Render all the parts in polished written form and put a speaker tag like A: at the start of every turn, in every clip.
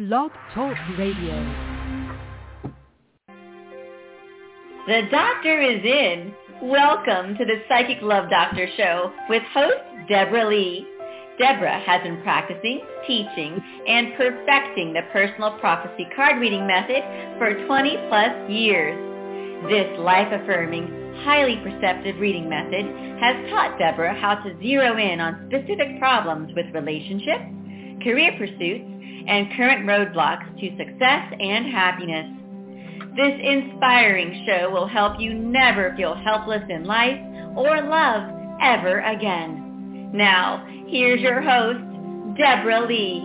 A: Blog Talk Radio.
B: The doctor is in. Welcome to the Psychic Love Doctor Show with host Deborah Lee. Deborah has been practicing, teaching, and perfecting the personal prophecy card reading method for 20 plus years. This life-affirming, highly perceptive reading method has taught Deborah how to zero in on specific problems with relationships, career pursuits, and current roadblocks to success and happiness. This inspiring show will help you never feel helpless in life or love ever again. Now, here's your host, Deborah Lee.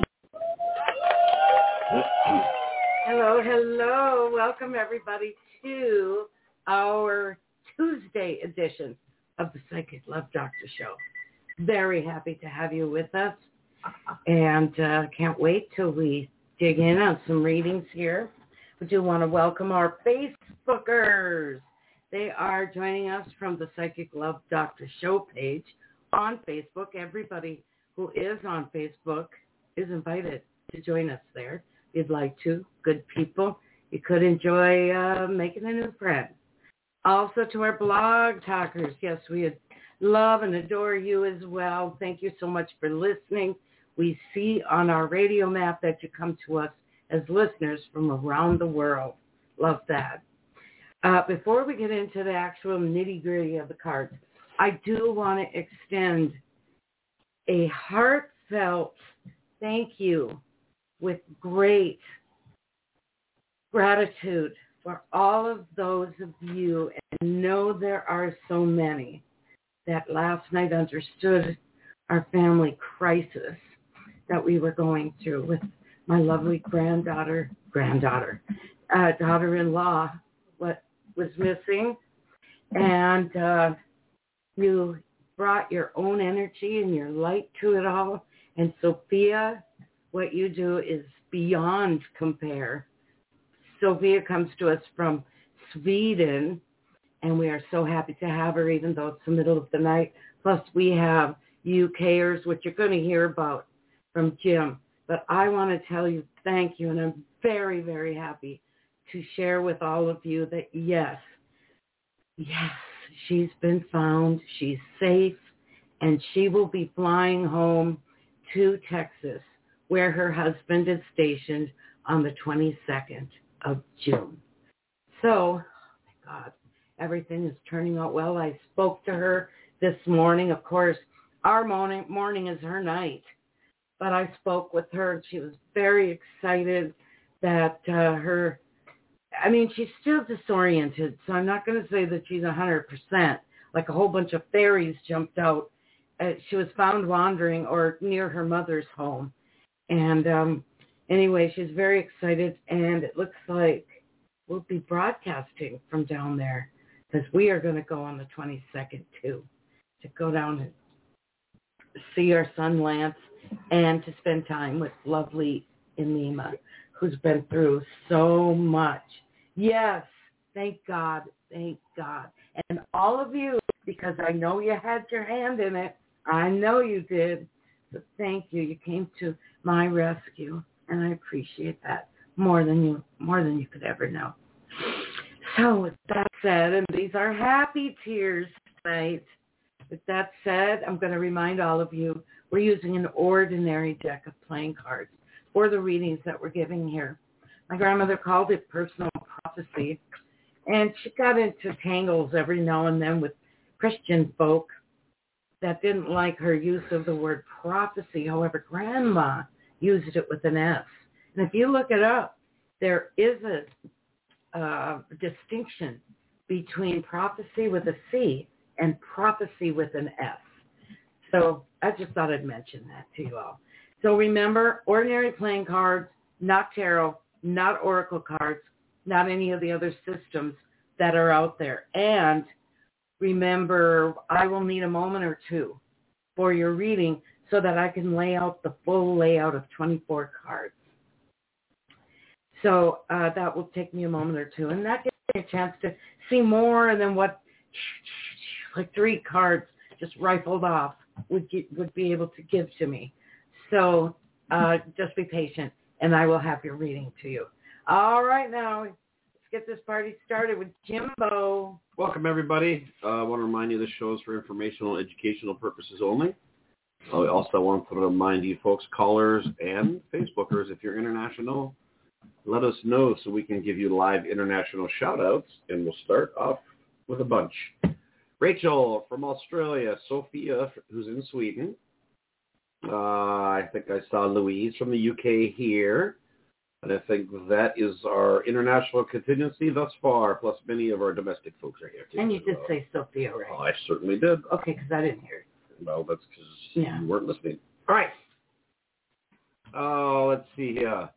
C: Hello. Welcome, everybody, to our Tuesday edition of the Psychic Love Doctor Show. Very happy to have you with us, and can't wait till we dig in on some readings here. We do want to welcome our Facebookers. They are joining us from the Psychic Love Doctor Show page on Facebook. Everybody who is on Facebook is invited to join us there. If you'd like to, good people. You could enjoy making a new friend. Also to our blog talkers, yes, we love and adore you as well. Thank you so much for listening. We see on our radio map that you come to us as listeners from around the world. Love that. Before we get into the actual nitty-gritty of the cards, I do want to extend a heartfelt thank you with great gratitude for all of those of you, and know there are so many, that last night understood our family crisis that we were going through with my lovely daughter-in-law, what was missing. And you brought your own energy and your light to it all. And Sophia, what you do is beyond compare. Sophia comes to us from Sweden, and we are so happy to have her, even though it's the middle of the night. Plus, we have UKers, which you're going to hear about from Jim. But I want to tell you thank you, and I'm very, very happy to share with all of you that, yes, she's been found, she's safe, and she will be flying home to Texas, where her husband is stationed on the 22nd of June. So, oh my God, everything is turning out well. I spoke to her this morning. Of course, our morning is her night. But I spoke with her, and she was very excited that she's still disoriented, so I'm not going to say that she's 100%, like a whole bunch of fairies jumped out. She was found wandering or near her mother's home. And anyway, she's very excited, and it looks like we'll be broadcasting from down there, because we are going to go on the 22nd, too, to go down and see our son, Lance, and to spend time with lovely Emima, who's been through so much. Yes, thank God, thank God. And all of you, because I know you had your hand in it. I know you did. So thank you. You came to my rescue, and I appreciate that more than you could ever know. So with that said, and these are happy tears tonight. With that said, I'm going to remind all of you, we're using an ordinary deck of playing cards for the readings that we're giving here. My grandmother called it personal prophecy, and she got into tangles every now and then with Christian folk that didn't like her use of the word prophecy. However, Grandma used it with an S. And if you look it up, there is a distinction between prophecy with a C and prophecy with an S. So I just thought I'd mention that to you all. So remember, ordinary playing cards, not tarot, not oracle cards, not any of the other systems that are out there. And remember, I will need a moment or two for your reading so that I can lay out the full layout of 24 cards. So that will take me a moment or two. And that gives me a chance to see more than what, like 3 cards just rifled off would be able to give to me. So just be patient. and I will have your reading to you. All right, now let's get this party started with Jimbo.
A: Welcome, everybody. I want to remind you this show is for informational and educational purposes only. I also want to remind you folks, callers and Facebookers, if you're international, let us know so we can give you live international shout-outs, and we'll start off with a bunch. Rachel from Australia, Sophia, who's in Sweden. I think I saw Louise from the UK here. And I think that is our international contingency thus far, plus many of our domestic folks are here too.
C: And you did say Sophia, right?
A: Oh, I certainly did.
C: Okay, because I didn't hear it.
A: Well, that's because you weren't listening. All right. Let's see here.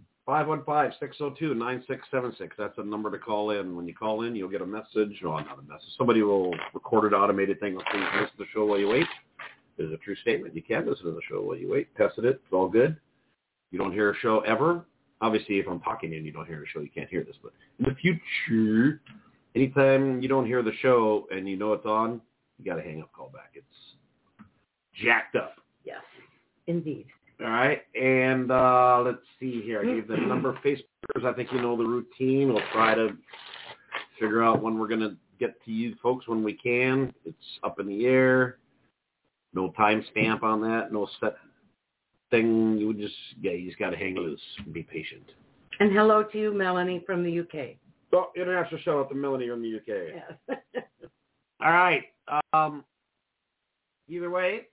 A: 515-602-9676. That's a number to call in. When you call in, you'll get a message. Oh, not a message. Somebody will record an automated thing. Please listen to the show while you wait. It's a true statement. You can listen to the show while you wait. Tested it. It's all good. You don't hear a show ever. Obviously, if I'm talking and you don't hear a show, you can't hear this. But in the future, anytime you don't hear the show and you know it's on, you got to hang up, call back. It's jacked up.
C: Yes, indeed.
A: All right, and let's see here. I gave the number of Facebookers. I think you know the routine. We'll try to figure out when we're going to get to you folks when we can. It's up in the air. No time stamp on that. No set thing. You just got to hang loose and be patient.
C: And hello to you, Melanie from the UK.
A: Oh, international shout out to Melanie from the UK.
C: Yes.
A: All right. Either way,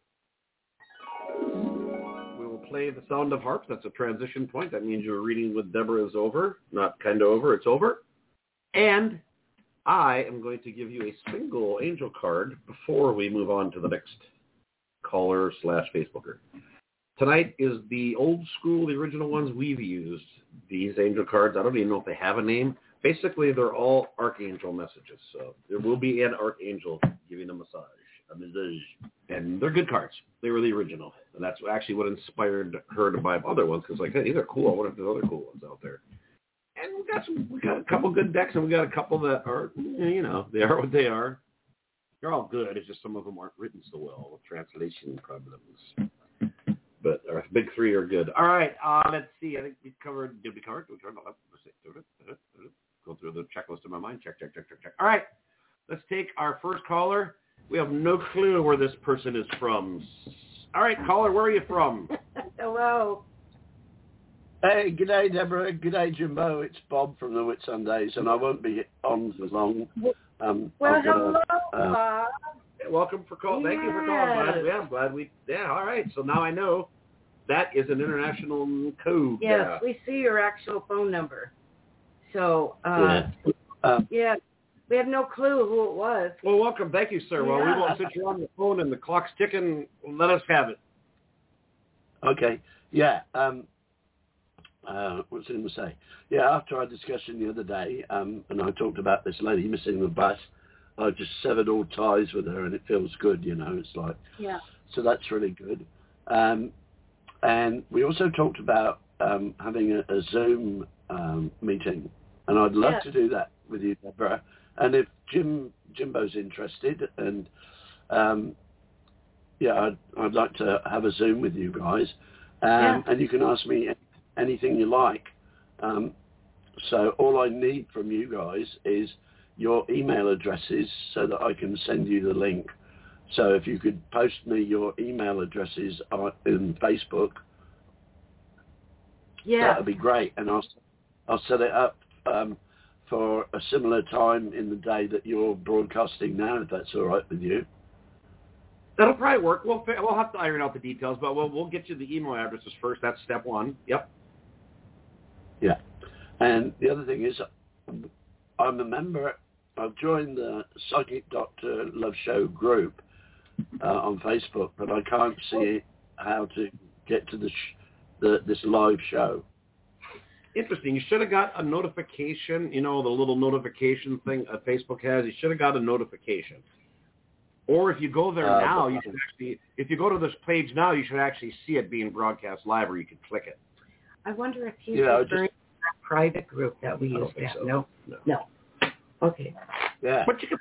A: we will play the sound of harps. That's a transition point. That means your reading with Deborah is over. Not kind of over. It's over. And I am going to give you a single angel card before we move on to the next caller/Facebooker. Tonight is the old school, the original ones we've used. These angel cards, I don't even know if they have a name. Basically, they're all archangel messages. So there will be an archangel giving a massage. And they're good cards. They were the original. And that's actually what inspired her to buy other ones, because like, hey, these are cool. I wonder if there's other cool ones out there. And we got a couple good decks, and we got a couple that are, they are what they are. They're all good. It's just some of them aren't written so well with translation problems. But our big three are good. All right, let's see. I think we covered. Did we cover it? Let's see. Go through the checklist in my mind. Check. All right, let's take our first caller. We have no clue where this person is from. All right, caller, where are you from?
C: Hello.
D: Hey, good day, Deborah. Good day, Jimbo. It's Bob from the Whitsundays, and I won't be on for long.
C: Hello, Bob.
A: Welcome for calling. Thank you for calling. I'm glad we. Yeah, all right. So now I know that is an international code.
C: Yes, we see your actual phone number. So, we have no clue who it was.
A: Well, welcome. Thank you, sir. Well, we won't sit you on the phone and the clock's ticking. Let us have it.
D: Okay. Yeah. What was I going to say? Yeah, after our discussion the other day, and I talked about this lady missing the bus, I just severed all ties with her, and it feels good, It's like, so that's really good. And we also talked about having a Zoom meeting, and I'd love to do that with you, Deborah. And if Jimbo's interested, and I'd like to have a Zoom with you guys, and you can ask me anything you like. So all I need from you guys is your email addresses so that I can send you the link. So if you could post me your email addresses in Facebook, that would be great. And I'll set it up for a similar time in the day that you're broadcasting now, if that's all right with you.
A: That'll probably work. We'll have to iron out the details, but we'll get you the email addresses first. That's step one. Yep.
D: Yeah. And the other thing is, I'm a member. I've joined the Psychic Doctor Love Show group on Facebook, but I can't see how to get to this live show.
A: Interesting. You should have got a notification, the little notification thing Facebook has. You should have got a notification. Or if you go there now, you should actually, if you go to this page now, you should actually see it being broadcast live, or you can click it.
C: I wonder if he's referring to that private group that we used to have. So. No. Okay.
D: Yeah.
A: But you can,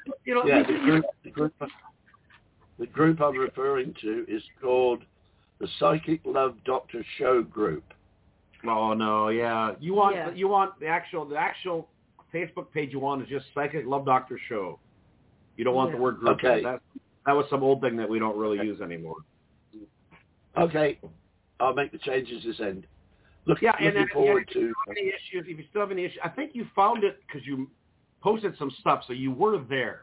D: the group I'm referring to is called the Psychic Love Doctor Show group.
A: Oh no, yeah. You want the actual Facebook page you want is just Psychic Love Doctor Show. You don't want the word group.
D: Okay.
A: That was some old thing that we don't really use anymore.
D: Okay. I'll make the changes this end. Looking
A: forward
D: to...
A: If you still have any issues, I think you found it because you posted some stuff, so you were there.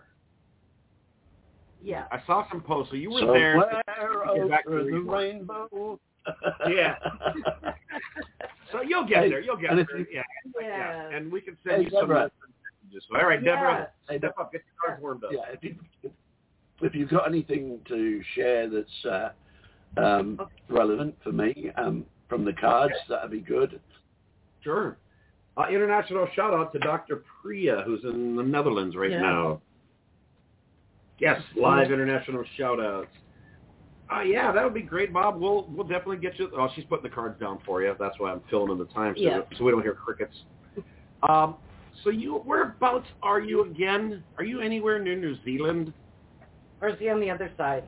C: Yeah.
A: I saw some posts, so you were there.
D: Over the rainbow.
A: Yeah. So you'll get there. You'll get there. Yeah. And we can send you some messages. All right, Deborah, step up. Get your cards warmed up.
D: Yeah. If you've got anything to share that's relevant for me from the cards, that'd be good.
A: Sure. International shout out to Dr. Priya, who's in the Netherlands right now. Yes, live international shout outs. Yeah, that would be great, Bob. We'll definitely get you. Oh, she's putting the cards down for you. That's why I'm filling in the time so we don't hear crickets. So whereabouts are you again? Are you anywhere near New Zealand?
C: Or is he on the other side?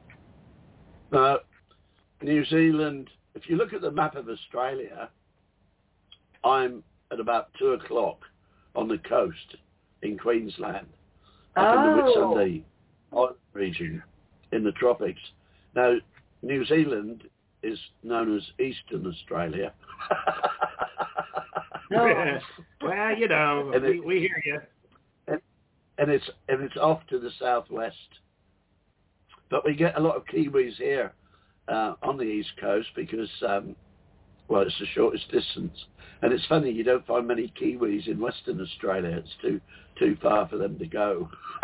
D: New Zealand, if you look at the map of Australia, I'm at about 2 o'clock on the coast in Queensland, up in the Whitsunday Island region in the tropics. Now, New Zealand is known as Eastern Australia.
A: Well, you know, we hear you.
D: And it's off to the southwest. But we get a lot of Kiwis here on the East Coast because, it's the shortest distance. And it's funny, you don't find many Kiwis in Western Australia. It's too far for them to go.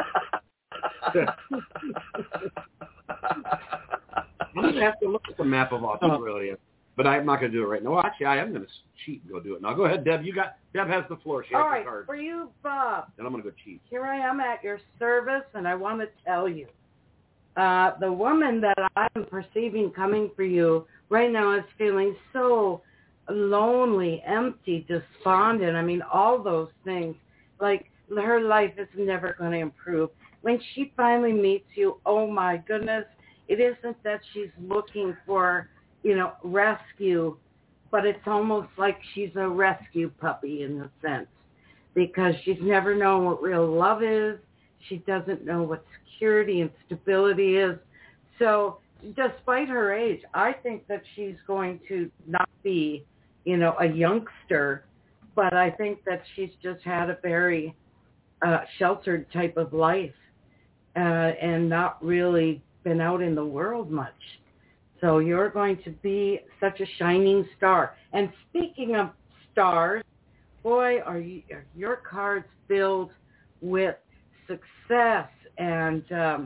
A: I'm going to have to look at the map of Australia. But I'm not going to do it right now. Well, actually, I am going to cheat and go do it now. Go ahead, Deb. Deb has the floor. She has the card.
C: For you, Bob.
A: And I'm going to go cheat.
C: Here I am at your service, and I want to tell you. The woman that I'm perceiving coming for you right now is feeling so lonely, empty, despondent. I mean, all those things. Like, her life is never going to improve. When she finally meets you, oh, my goodness, it isn't that she's looking for, rescue, but it's almost like she's a rescue puppy in a sense because she's never known what real love is. She doesn't know what security and stability is. So despite her age, I think that she's going to not be, a youngster, but I think that she's just had a very sheltered type of life and not really been out in the world much. So you're going to be such a shining star. And speaking of stars, boy, are your cards filled with success and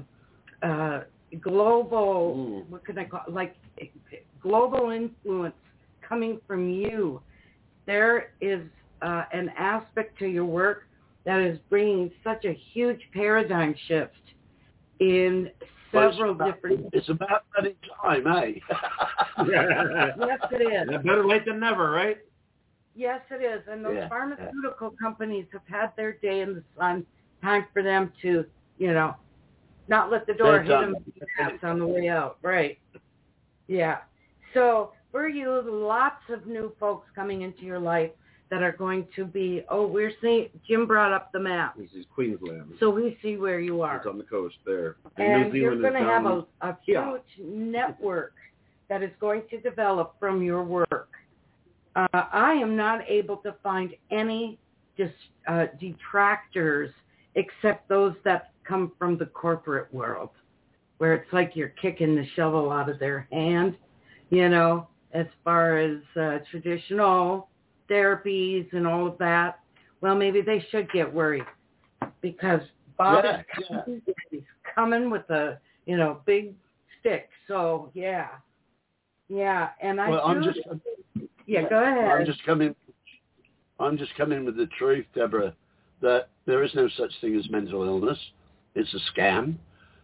C: global, what can I call it? Like global influence coming from you. There is an aspect to your work that is bringing such a huge paradigm shift in several different...
D: It's about that time, eh?
C: Yes, it is.
A: Better late than never, right?
C: Yes, it is. And those pharmaceutical companies have had their day in the sun. Time for them to, not let the door hit them on the way out. Right. Yeah. So for you, lots of new folks coming into your life that are going to be, we're seeing, Jim brought up the map.
A: This is Queensland.
C: So we see where you are.
A: It's on the coast there.
C: And you're going to have a huge network that is going to develop from your work. I am not able to find any detractors except those that come from the corporate world, where it's like you're kicking the shovel out of their hand, as far as traditional therapies and all of that. Well, maybe they should get worried because Bob is coming with a, big stick. So, yeah. And go ahead.
D: I'm just coming with the truth, Deborah, that there is no such thing as mental illness. It's a scam.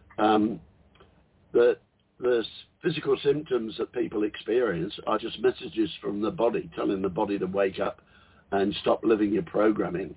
D: That the physical symptoms that people experience are just messages from the body, telling the body to wake up and stop living your programming.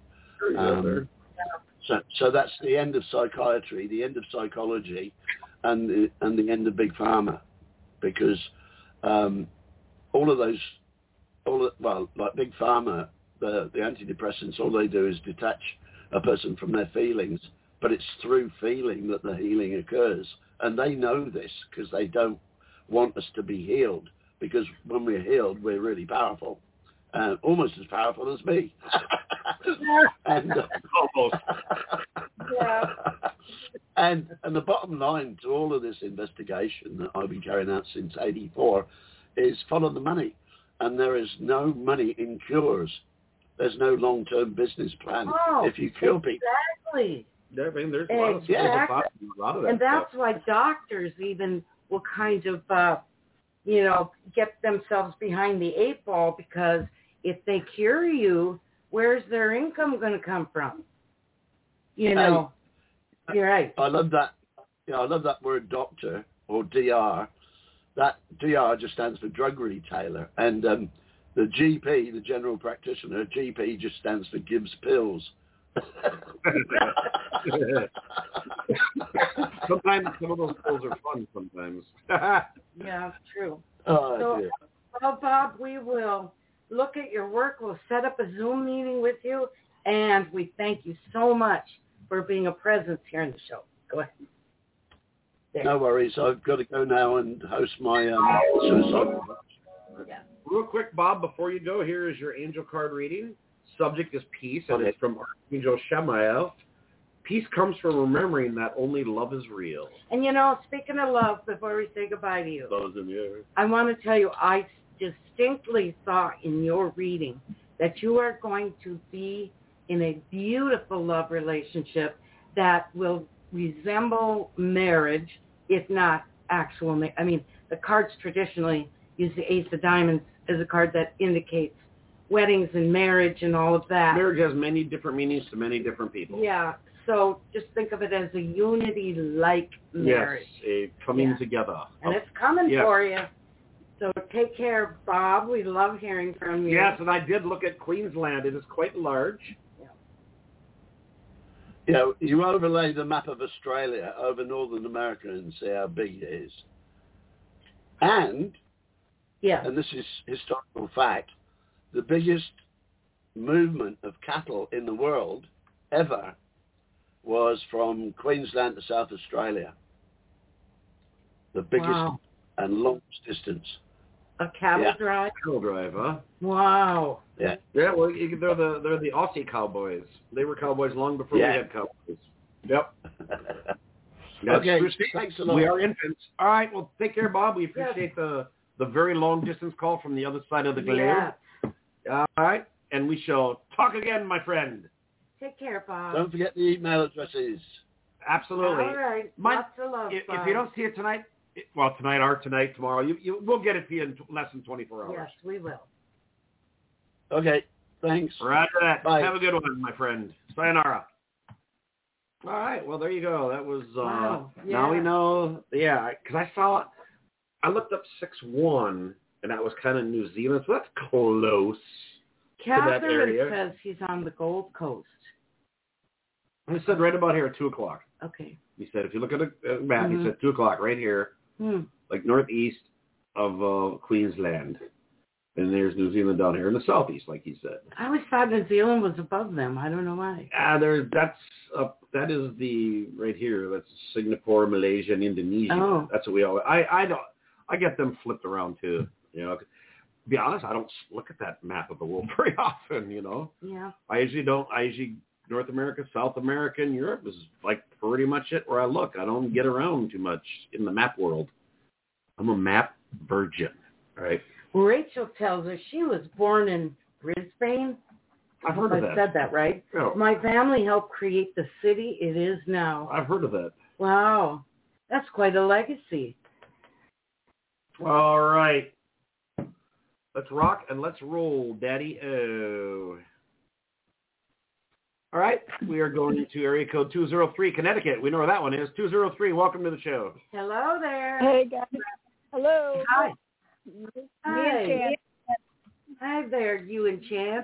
D: So that's the end of psychiatry, the end of psychology, and the end of big pharma, because all of those like Big Pharma, the antidepressants, all they do is detach a person from their feelings, but it's through feeling that the healing occurs. And they know this because they don't want us to be healed, because when we're healed, we're really powerful, almost as powerful as me. And
A: almost.
C: Yeah.
D: And the bottom line to all of this investigation that I've been carrying out since '84 is follow the money. And there is no money in cures. There's no long-term business plan if you cure people.
C: Exactly.
A: Yeah, I mean, there's a lot of that
C: and that's
A: stuff.
C: why doctors even will kind of, get themselves behind the 8 ball, because if they cure you, where's their income going to come from? You're right.
D: I love that. I love that word doctor, or DR. That DR just stands for drug retailer. And the GP, the general practitioner, GP just stands for Gibbs Pills.
A: Sometimes some of those pills are fun sometimes.
C: Yeah, true.
D: Oh, dear.
C: Well, Bob, we will look at your work. We'll set up a Zoom meeting with you, and we thank you so much for being a presence here in the show. Go ahead. There.
D: No worries. I've got to go now and host my suicide.
C: Yeah.
A: Real quick, Bob, before you go, here is your angel card reading. Subject is peace, and it's from Archangel Shamael. Peace comes from remembering that only love is real.
C: And, speaking of love, before we say goodbye to you,
A: Love's in the air.
C: I want to tell you, I distinctly saw in your reading that you are going to be in a beautiful love relationship that will resemble marriage, if not actual marriage. I mean, the cards traditionally use the Ace of Diamonds as a card that indicates weddings and marriage and all of that.
A: Marriage has many different meanings to many different people.
C: Yeah, so just think of it as a unity-like marriage.
A: Yes, a coming together.
C: And it's coming for you. So take care, Bob. We love hearing from you.
A: Yes, and I did look at Queensland. It is quite large.
D: You overlay the map of Australia over Northern America and see how big it is. And this is historical fact, the biggest movement of cattle in the world ever was from Queensland to South Australia. The biggest and longest distance.
C: A cattle drive?
A: Cattle drive, huh?
C: Wow.
D: Yeah.
A: Yeah, well, they're the Aussie cowboys. They were cowboys long before we had cowboys. Yep.
D: Okay, thanks a lot.
A: We are infants. All right, well, take care, Bob. We appreciate the very long distance call from the other side of the glare. Yeah. All right, and we shall talk again, my friend.
C: Take care, Bob.
D: Don't forget the email addresses.
A: Absolutely.
C: All right. Lots of love,
A: if
C: Bob.
A: you don't see it tonight, tomorrow, we'll get it to you in less than 24 hours.
C: Yes, we will.
D: Okay, thanks.
A: Roger that.
D: Bye.
A: Have a good one, my friend. Sayonara. All right, well, there you go. That was, now we know, because I looked up 6-1, and that was kind of New Zealand, so that's close to that area.
C: Catherine says he's on the Gold Coast.
A: He said right about here at 2 o'clock.
C: Okay.
A: He said, if you look at a map, he said 2 o'clock right here, like northeast of Queensland. And there's New Zealand down here in the southeast, like he said.
C: I always thought New Zealand was above them. I don't know why.
A: That is the right here. That's Singapore, Malaysia, and Indonesia. Oh. That's what we all. I get them flipped around too. To be honest, I don't look at that map of the world very often.
C: Yeah.
A: I usually don't. North America, South America, and Europe is like pretty much it where I look. I don't get around too much in the map world. I'm a map virgin. All right.
C: Rachel tells us she was born in Brisbane.
A: I've heard of that.
C: I said that right.
A: Yeah.
C: My family helped create the city it is now.
A: I've heard of that.
C: Wow. That's quite a legacy.
A: All right. Let's rock and let's roll, Daddy-O. All right. We are going into area code 203, Connecticut. We know where that one is. 203, welcome to the show.
C: Hello there.
E: Hey, guys. Hello.
C: Hi.
E: Hi.
C: Hi there, you and Chance.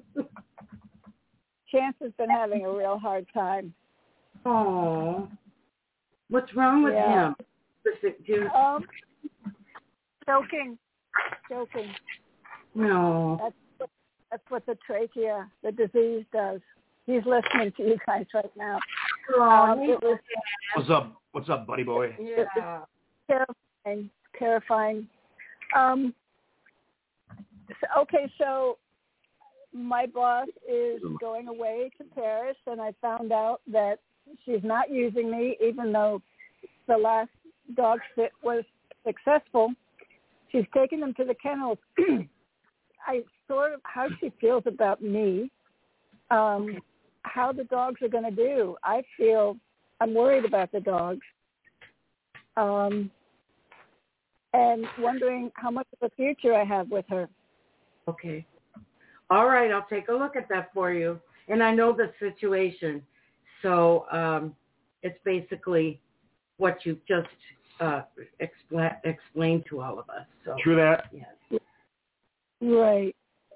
E: Chance has been having a real hard time.
C: Oh. What's wrong with him?
E: Joking.
C: No.
E: That's what the trachea, the disease, does. He's listening to you guys right now. It was
A: What's up, buddy boy?
C: Yeah.
E: Terrifying. So my boss is going away to Paris, and I found out that she's not using me, even though the last dog sit was successful. She's taken them to the kennels. How she feels about me, how the dogs are going to do. I'm worried about the dogs, and wondering how much of a future I have with her.
C: Okay. All right, I'll take a look at that for you. And I know the situation. So it's basically what you just explained to all of us. So,
A: True that.
C: Yes.
E: Right.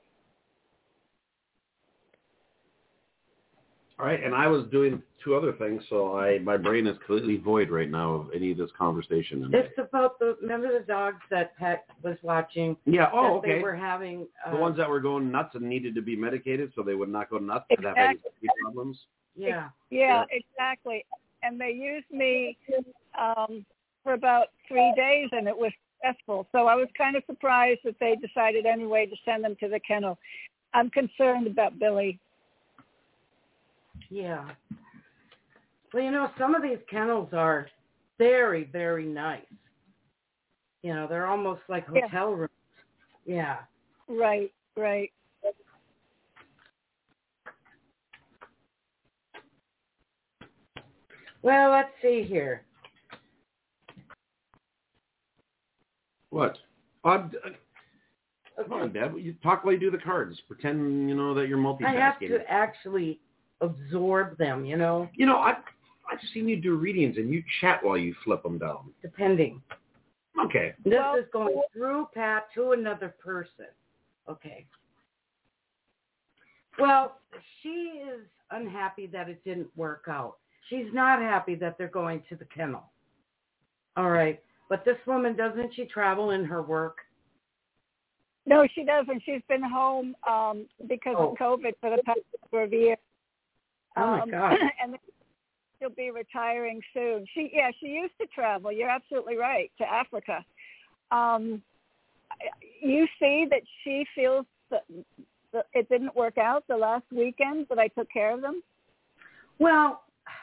A: All right, and I was doing two other things, so my brain is completely void right now of any of this conversation.
C: It's about remember the dogs that Pat was watching?
A: Yeah,
C: They were having...
A: the ones that were going nuts and needed to be medicated so they would not go nuts and have any problems?
C: Yeah.
E: Yeah, exactly. And they used me for about 3 days, and it was successful. So I was kind of surprised that they decided anyway to send them to the kennel. I'm concerned about Billy.
C: Yeah. Well, some of these kennels are very, very nice. They're almost like hotel rooms. Yeah.
E: Right.
C: Well, let's see here.
A: What? Come on, Deb. You talk while you do the cards. Pretend, that you're multitasking.
C: I have to actually absorb them,
A: I've seen you do readings and you chat while you flip them down.
C: Depending.
A: Okay.
C: This is going through Pat to another person. Okay. Well, she is unhappy that it didn't work out. She's not happy that they're going to the kennel. All right. But this woman, doesn't she travel in her work?
E: No, she doesn't. She's been home because of COVID for the past number of years.
C: Oh, my God.
E: And she'll be retiring soon. She used to travel. You're absolutely right, to Africa. You see that she feels that it didn't work out the last weekend that I took care of them?
C: Well,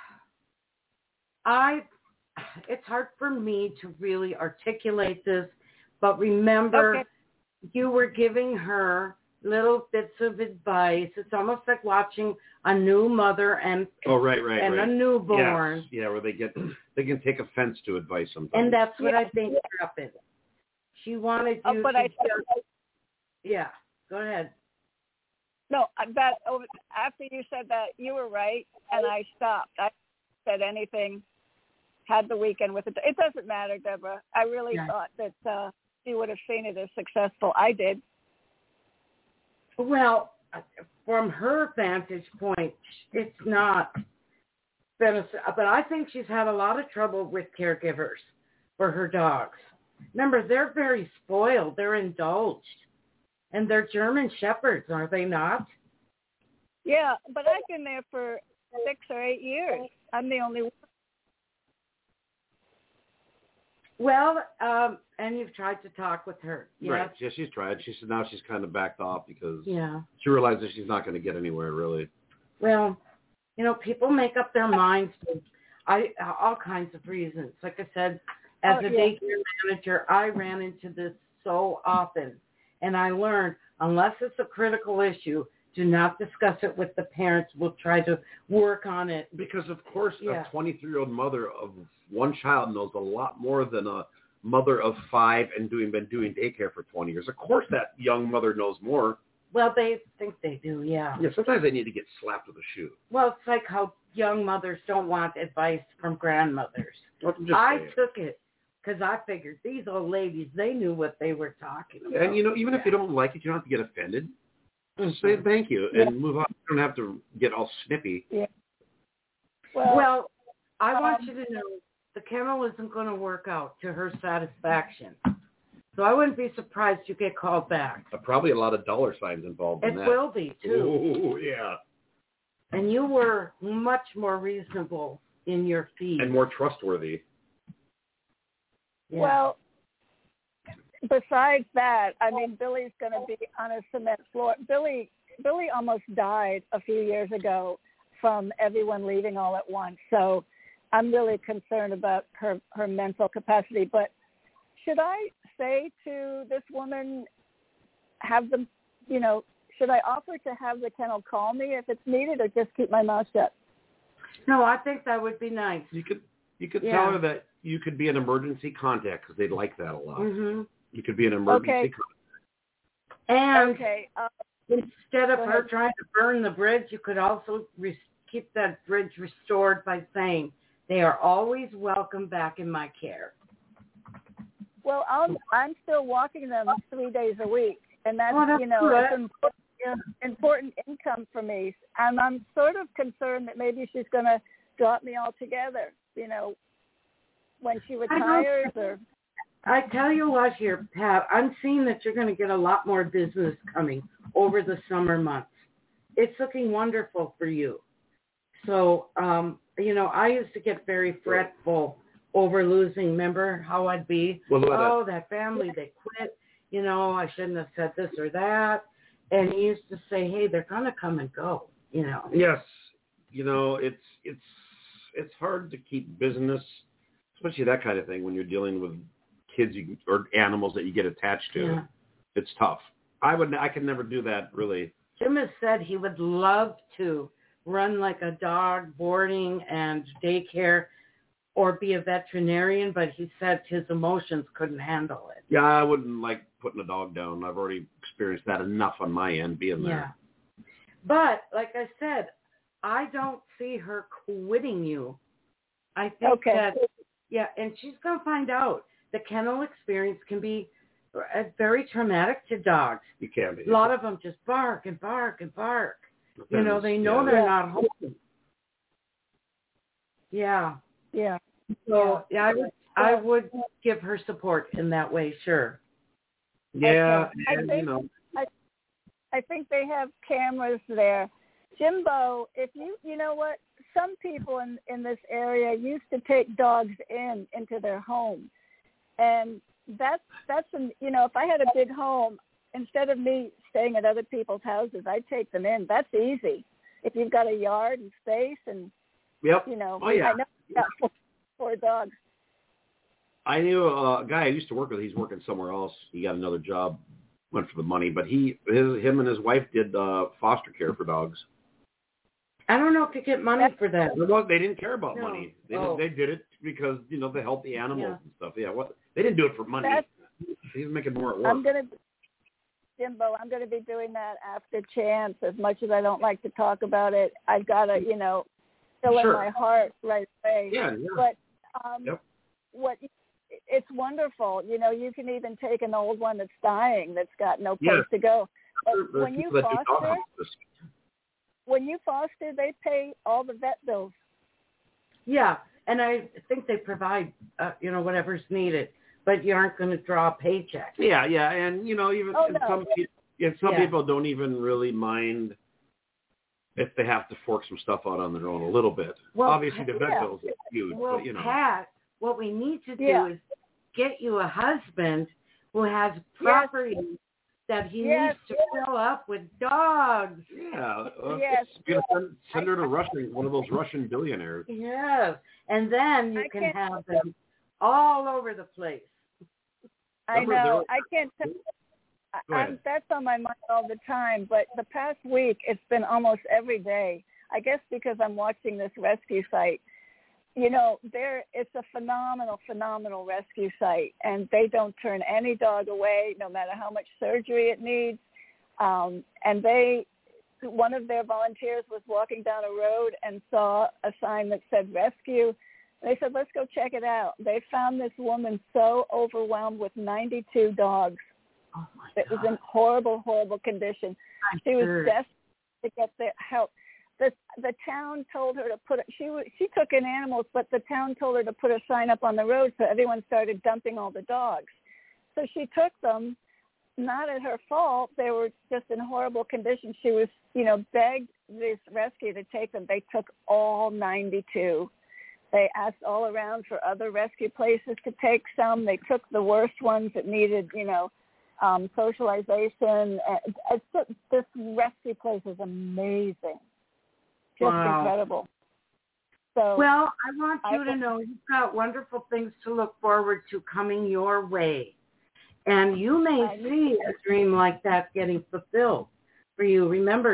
C: it's hard for me to really articulate this, but remember, you were giving her little bits of advice. It's almost like watching a new mother and a newborn.
A: Yes. Yeah, where they can take offense to advice sometimes.
C: And that's what I think happened. She wanted you yeah, go ahead.
E: No, after you said that, you were right, and I stopped. I said anything, had the weekend with it. It doesn't matter, Deborah. I really thought that she would have seen it as successful. I did.
C: Well, from her vantage point, it's not been but I think she's had a lot of trouble with caregivers for her dogs. Remember, they're very spoiled. They're indulged. And they're German Shepherds, are they not?
E: Yeah, but I've been there for 6 or 8 years. I'm the only one.
C: Well, and you've tried to talk with her. Yes?
A: Right. Yeah, she's tried. She said now she's kind of backed off because she realizes she's not going to get anywhere, really.
C: Well, people make up their minds to all kinds of reasons. Like I said, as a daycare manager, I ran into this so often. And I learned, unless it's a critical issue, do not discuss it with the parents. We'll try to work on it.
A: Because, of course, a 23-year-old mother of one child knows a lot more than a mother of 5 and been doing daycare for 20 years. Of course that young mother knows more.
C: Well, they think they do, yeah.
A: Yeah, sometimes they need to get slapped with a shoe.
C: Well, it's like how young mothers don't want advice from grandmothers.
A: I
C: took it. Because I figured these old ladies, they knew what they were talking about.
A: And, even if you don't like it, you don't have to get offended. Just say thank you and move on. You don't have to get all snippy.
E: Yeah.
C: Well, I want you to know the kennel isn't going to work out to her satisfaction. So I wouldn't be surprised you get called back.
A: Probably a lot of dollar signs involved in
C: It
A: that.
C: will be, too.
A: Oh, yeah.
C: And you were much more reasonable in your fees.
A: And more trustworthy.
C: Yeah.
E: Well, besides that, I mean, Billy's going to be on a cement floor. Billy almost died a few years ago from everyone leaving all at once. So I'm really concerned about her mental capacity. But should I say to this woman, have them, should I offer to have the kennel call me if it's needed, or just keep my mouth shut?
C: No, I think that would be nice.
A: You could tell her that you could be an emergency contact, because they'd like that a lot.
C: Mm-hmm.
A: You could be an emergency contact.
C: And instead of
E: Go
C: her
E: ahead.
C: trying to burn the bridge, you could also keep that bridge restored by saying, they are always welcome back in my care.
E: Well, I'm still walking them 3 days a week, and that's
C: good.
E: it's important income for me. And I'm sort of concerned that maybe she's going to drop me altogether, when she retires. Or
C: I tell you what here, Pat, I'm seeing that you're going to get a lot more business coming over the summer months. It's looking wonderful for you. So, I used to get very fretful over losing. Remember how I'd be?
A: Well,
C: that family, they quit. I shouldn't have said this or that. And he used to say, hey, they're going to come and go,
A: Yes. It's hard to keep business, especially that kind of thing, when you're dealing with kids or animals that you get attached to.
C: Yeah.
A: It's tough. I could never do that, really.
C: Jim has said he would love to run like a dog boarding and daycare or be a veterinarian, but he said his emotions couldn't handle it.
A: Yeah, I wouldn't like putting a dog down. I've already experienced that enough on my end being there.
C: Yeah. But like I said, I don't see her quitting you. I think that, and she's going to find out the kennel experience can be very traumatic to dogs.
A: You can be.
C: A lot of them just bark and bark and bark. They know they're not home. Yeah.
E: Yeah.
C: So I would give her support in that way, sure.
A: Yeah,
E: okay. I think they have cameras there. Jimbo, if you know what, some people in this area used to take dogs into their home, and that's if I had a big home, instead of me staying at other people's houses, I'd take them in. That's easy. If you've got a yard and space and,
A: yep.
E: I know
A: you
E: got 4 dogs.
A: I knew a guy I used to work with. He's working somewhere else. He got another job, went for the money, but him and his wife did foster care for dogs.
C: I don't know if you get money for that.
A: Well, they didn't care about money.
C: They
A: did it because, they help the animals and stuff. Yeah, they didn't do it for money. He's making more at work.
E: Jimbo, I'm going to be doing that after Chance. As much as I don't like to talk about it, I've got to, fill in my heart right away.
A: Yeah.
E: But it's wonderful. You can even take an old one that's dying, that's got no place to go. But when you foster, they pay all the vet bills. Yeah,
C: and I think they provide, whatever's needed, but you aren't going to draw a paycheck.
A: Yeah, and even some people don't even really mind if they have to fork some stuff out on their own a little bit. Well, obviously the vet bills are huge,
C: well,
A: but
C: Pat, what we need to do is get you a husband who has property that he needs to fill up with dogs.
A: Yeah. Send her to Russian, one of those Russian billionaires.
C: Yes. And then you can have them all over the place.
E: I know. I can't tell. That's on my mind all the time. But the past week, it's been almost every day. I guess because I'm watching this rescue site. It's a phenomenal rescue site, and they don't turn any dog away, no matter how much surgery it needs. And one of their volunteers was walking down a road and saw a sign that said rescue. They said, let's go check it out. They found this woman so overwhelmed with 92 dogs.
C: Oh my
E: God. It was in horrible condition. She was desperate to get the help. The town told her to she took in animals, but the town told her to put a sign up on the road, so everyone started dumping all the dogs. so she took them, not at her fault. They were just in horrible condition. She was, begged this rescue to take them. They took all 92. They asked all around for other rescue places to take some. They took the worst ones that needed, socialization. This rescue place is amazing. Just incredible. So,
C: well, I want you to know you've got wonderful things to look forward to coming your way. And you may see a dream like that getting fulfilled for you. Remember,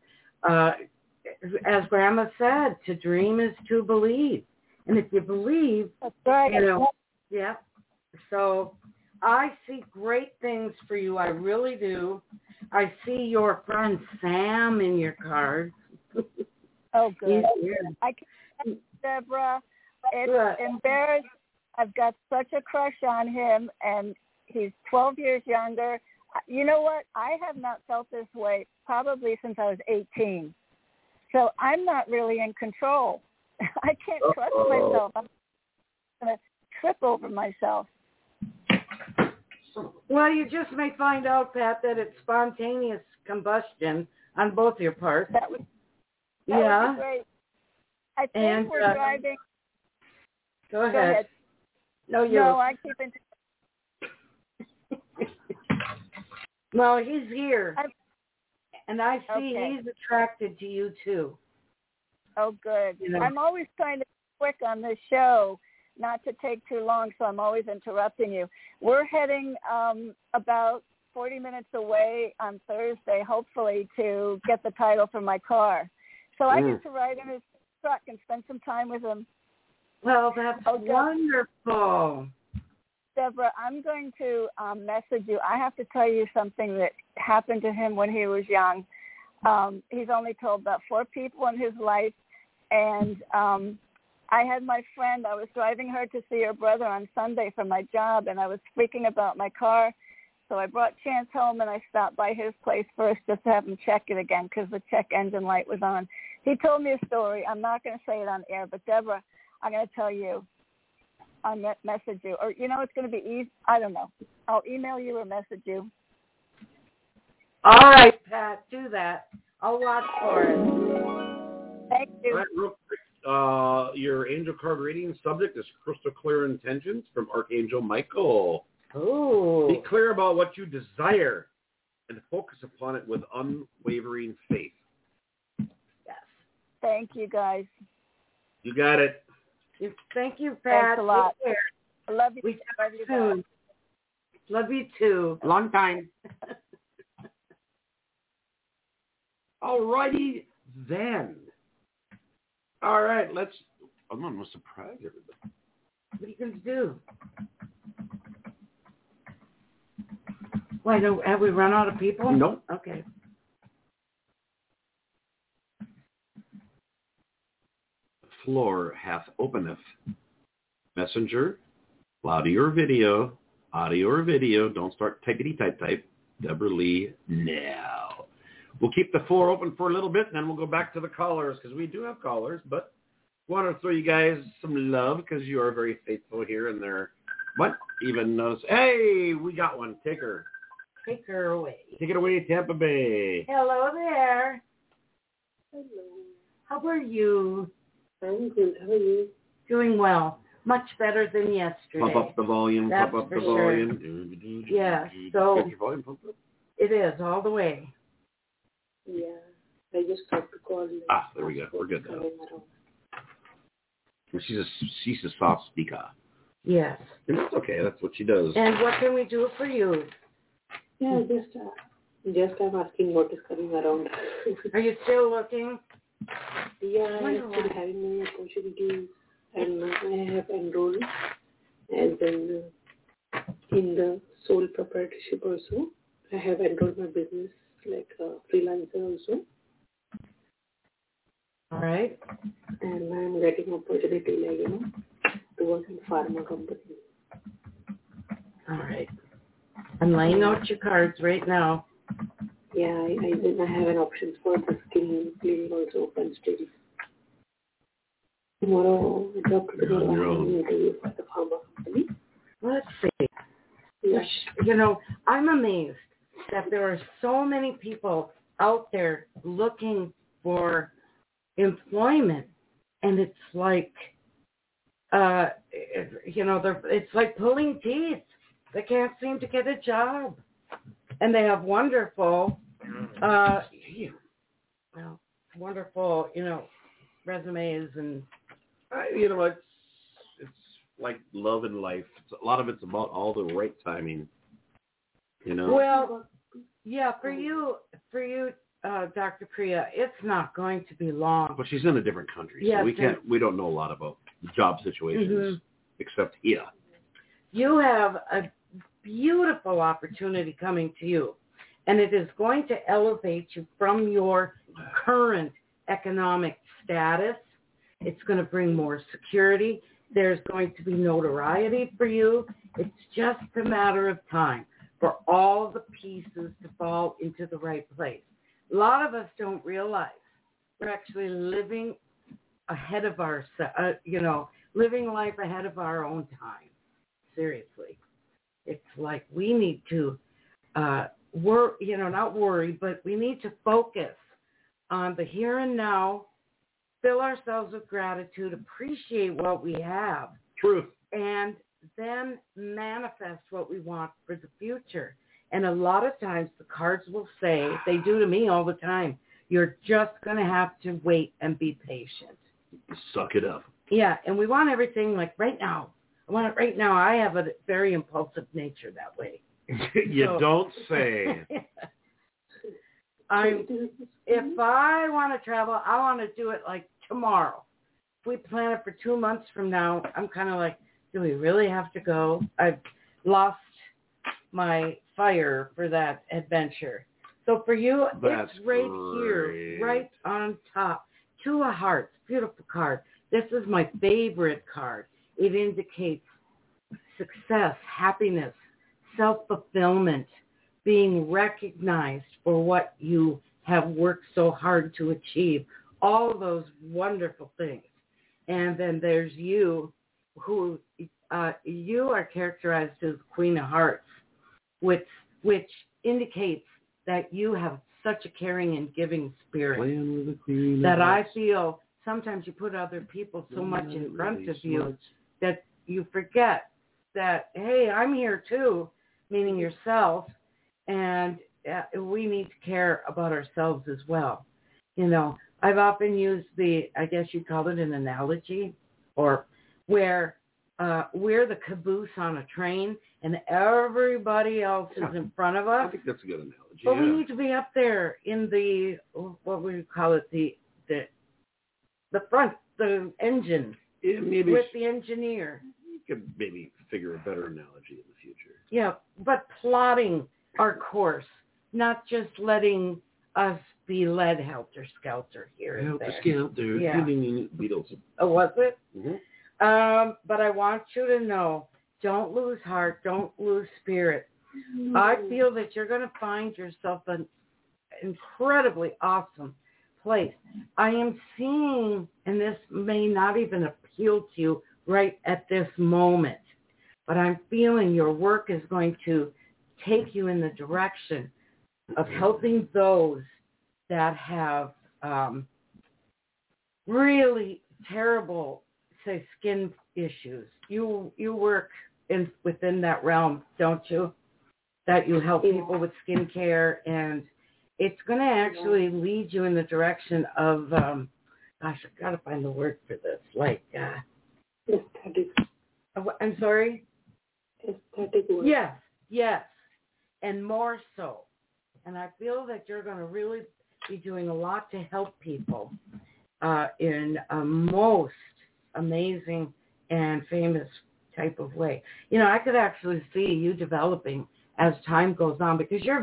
C: as Grandma said, to dream is to believe. And if you believe,
E: that's right.
C: Yeah. So I see great things for you. I really do. I see your friend Sam in your cards.
E: Oh, good. I can't, Deborah. It's embarrassed. I've got such a crush on him, and he's 12 years younger. You know what? I have not felt this way probably since I was 18. So I'm not really in control. I can't trust myself. I'm going to trip over myself.
C: Well, you just may find out, Pat, that it's spontaneous combustion on both your parts.
E: That would be great. I think we're driving.
C: Go ahead. No,
E: I keep in.
C: Well, he's here. And I see he's attracted to you, too.
E: Oh, good. I'm always trying to be quick on this show, not to take too long, so I'm always interrupting you. We're heading about 40 minutes away on Thursday, hopefully, to get the title for my car. So I get to ride in his truck and spend some time with him.
C: Well, that's wonderful.
E: Deborah, I'm going to message you. I have to tell you something that happened to him when he was young. He's only told about 4 people in his life. And I had my friend, I was driving her to see her brother on Sunday for my job, and I was freaking about my car. So I brought Chance home, and I stopped by his place first just to have him check it again because the check engine light was on. He told me a story. I'm not going to say it on air, but Deborah, I'm going to tell you. I'll message you. Or, it's going to be easy. I don't know. I'll email you or message you.
C: All right, Pat, do that. I'll watch for it.
E: Thank you.
A: All right, real quick. Your angel card reading subject is crystal clear intentions from Archangel Michael.
C: Oh.
A: Be clear about what you desire and focus upon it with unwavering faith.
C: Yes.
E: Thank you, guys.
A: You got it.
C: Thank you, Pat.
E: Thanks a lot. I love you.
C: Love you soon. Love you too. Long time.
A: All righty then. All right, I'm going to surprise everybody.
C: What are you going to do? Why, have we run out of people?
A: Nope.
C: Okay.
A: Floor hath openeth. Messenger, audio or video, don't start typey-type, Deborah Lee now. We'll keep the floor open for a little bit, and then we'll go back to the callers, because we do have callers, but I want to throw you guys some love, because you are very faithful here, and they're, even knows, hey, we got one, take her.
C: Take her away.
A: Take it away, Tampa Bay.
C: Hello there.
F: Hello.
C: How are you?
F: I'm good. How are you?
C: Doing well. Much better than yesterday.
A: Pump up the volume.
C: That's
A: pump up
C: for
A: the
C: sure.
A: volume.
C: Yeah, so
A: Get your volume pumped up?
C: It is all the way.
F: Yeah. I just got to call you.
A: There we go. We're good now. She's a soft speaker.
C: Yes.
A: And that's okay. That's what she does.
C: And what can we do for you?
F: Yeah, just I'm asking what is coming around.
C: Are you still looking?
F: Yeah, I'm still having my opportunities, and I have enrolled as in the sole proprietorship also. I have enrolled my business like a freelancer also.
C: All right.
F: And I'm getting opportunity to work in pharma company.
C: All right. I'm laying out your cards right now.
F: Yeah, I have an option for the skin cleaning also open still. Tomorrow, I have an interview for the pharma company.
C: Let's see.
F: Yeah.
C: You know, I'm amazed that there are so many people out there looking for employment, and it's like, you know, it's like pulling teeth. They can't seem to get a job, and they have wonderful, wonderful, you know, resumes and.
A: You know, it's like love in life. A lot of it's about all the right timing. You know.
C: Well, yeah, for you, Dr. Priya, it's not going to be long.
A: But she's in a different country,
C: yes,
A: so we don't know a lot about job situations except here.
C: You have a beautiful opportunity coming to you, and it is going to elevate you from your current economic status. It's going to bring more security. There's going to be notoriety for you. It's just a matter of time for all the pieces to fall into the right place. A lot of us don't realize we're actually living ahead of our, living life ahead of our own time. Seriously. It's like we need to not worry, but we need to focus on the here and now, fill ourselves with gratitude, appreciate what we have.
A: Truth.
C: And then manifest what we want for the future. And a lot of times the cards will say, they do to me all the time, you're just going to have to wait and be patient.
A: Suck it up.
C: Yeah, and we want everything like right now. I want it right now. I have a very impulsive nature that way.
A: Don't say.
C: If I want to travel, I want to do it like tomorrow. If we plan it for 2 months from now, I'm kind of like, do we really have to go? I've lost my fire for that adventure. So for you,
A: That's
C: it's right
A: great.
C: here, right on top. Two of Hearts, beautiful card. This is my favorite card. It indicates success, happiness, self-fulfillment, being recognized for what you have worked so hard to achieve, all of those wonderful things. And then there's you, who you are characterized as Queen of Hearts, which indicates that you have such a caring and giving spirit that I feel sometimes you put other people so much in front of you that you forget that, hey, I'm here too, meaning yourself, and we need to care about ourselves as well. You know, I've often used I guess you'd call it an analogy, or where we're the caboose on a train and everybody else is in front of us.
A: I think that's a good analogy.
C: But we need to be up there in the, what would you call it, the front, the engine,
A: maybe
C: with the engineer.
A: You could maybe figure a better analogy in the future.
C: Yeah, but plotting our course, not just letting us be led helter-skelter here and there.
A: Helter-skelter.
C: Yeah.
A: Beatles.
C: Oh, was it?
A: Mm-hmm.
C: But I want you to know, don't lose heart, don't lose spirit. I feel that you're going to find yourself an incredibly awesome place. I am seeing, and this may not even appeal to you right at this moment, but I'm feeling your work is going to take you in the direction of helping those that have really terrible, say, skin issues. You work within that realm, don't you? That you help people with skincare, and it's going to actually lead you in the direction of, gosh, I've got to find the word for this, like,
F: aesthetic.
C: I'm sorry?
F: Aesthetic work.
C: Yes, and more so. And I feel that you're going to really be doing a lot to help people in a most amazing and famous type of way. You know, I could actually see you developing as time goes on, because you're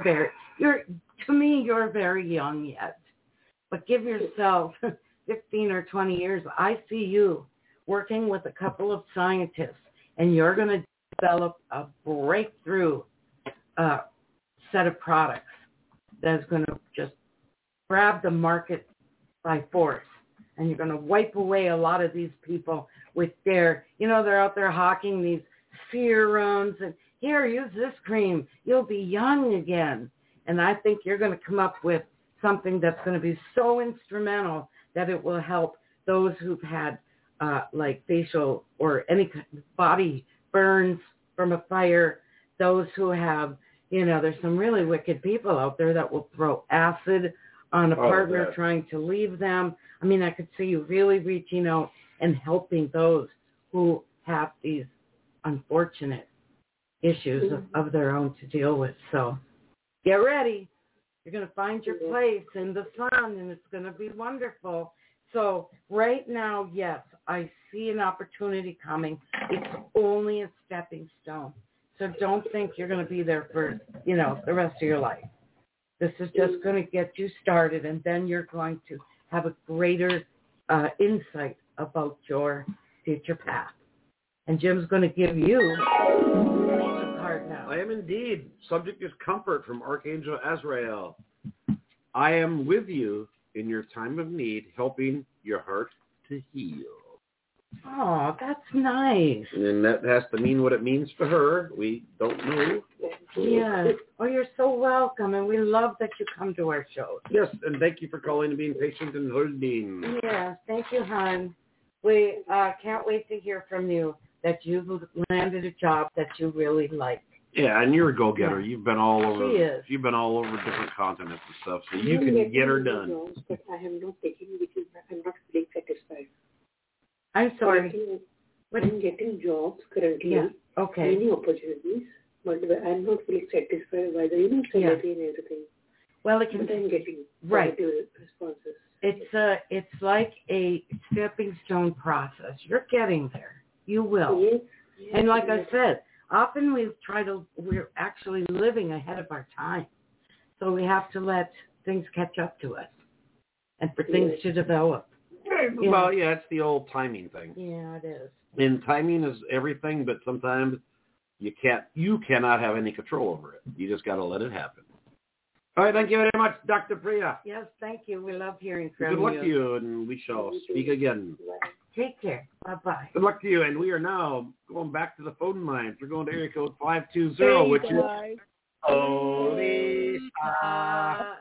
C: very young yet. But give yourself 15 or 20 years. I see you working with a couple of scientists, and you're going to develop a breakthrough set of products that's going to just grab the market by force. And you're going to wipe away a lot of these people with they're out there hawking these serums, and here, use this cream. You'll be young again. And I think you're going to come up with something that's going to be so instrumental that it will help those who've had like facial or any kind of body burns from a fire, those who have, there's some really wicked people out there that will throw acid on a partner trying to leave them. I mean, I could see you really reaching out and helping those who have these unfortunate issues of their own to deal with. So get ready. You're going to find your place in the sun, and it's going to be wonderful. So right now, yes, I see an opportunity coming. It's only a stepping stone. So don't think you're going to be there for, the rest of your life. This is just going to get you started, and then you're going to have a greater insight about your future path. And Jim's going to give you a card now.
A: I am indeed. Subject is comfort from Archangel Azrael. I am with you in your time of need, helping your heart to heal.
C: Oh, that's nice.
A: And that has to mean what it means to her. We don't know.
C: Yes. Oh, you're so welcome, and we love that you come to our shows.
A: Yes, and thank you for calling and being patient and holding.
C: Yes, thank you, hon. We can't wait to hear from you that you've landed a job that you really like.
A: Yeah, and you're a go-getter.
C: Yeah.
A: You've been all over.
C: She is.
A: You've been all over different continents and stuff, so you can get her done.
F: Jobs, but I have not taken because I'm not feeling satisfied.
C: I'm sorry.
F: I'm getting jobs currently.
C: Yeah. Okay.
F: Many opportunities, but I'm not feeling satisfied by the salary and everything.
C: Well,
F: But I'm getting positive responses.
C: It's like a stepping stone process. You're getting there. You will.
F: Yes.
C: And like I said, often we're actually living ahead of our time. So we have to let things catch up to us and for things to develop.
A: Well, yeah, it's the old timing thing.
C: Yeah, it is.
A: And timing is everything, but sometimes you cannot have any control over it. You just got to let it happen. All right, thank you very much, Dr. Priya.
C: Yes, thank you. We love hearing from you.
A: Good luck to you, and we shall speak again.
C: Take care. Bye-bye.
A: Good luck to you, and we are now going back to the phone lines. We're going to area code 520, which is Holy
E: I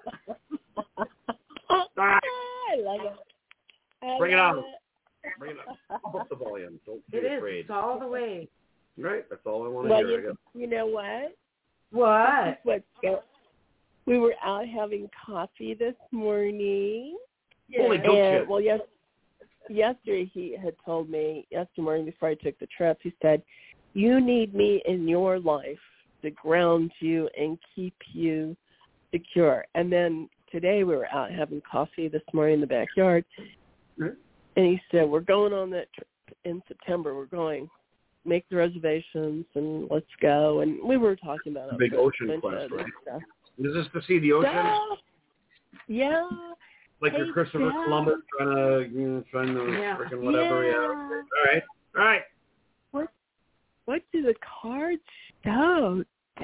E: love it.
A: Bring it on. Bring it up. Up the volume. Don't be afraid.
C: It's all the way.
A: Right? That's all I want to hear, I guess.
E: You know what?
C: What?
E: We were out having coffee this morning.
A: Holy goat shit.
E: Well, yesterday he had told me, yesterday morning before I took the trip, he said, you need me in your life to ground you and keep you secure. And then today we were out having coffee this morning in the backyard.
A: Mm-hmm.
E: And he said, we're going on that trip in September. We're going. Make the reservations and let's go. And we were talking about
A: a big ocean quest, right?
E: Stuff.
A: Is this to see the ocean?
E: Yeah.
A: Like your Christopher Columbus trying to freaking whatever. Yeah. All right.
E: What do the cards show?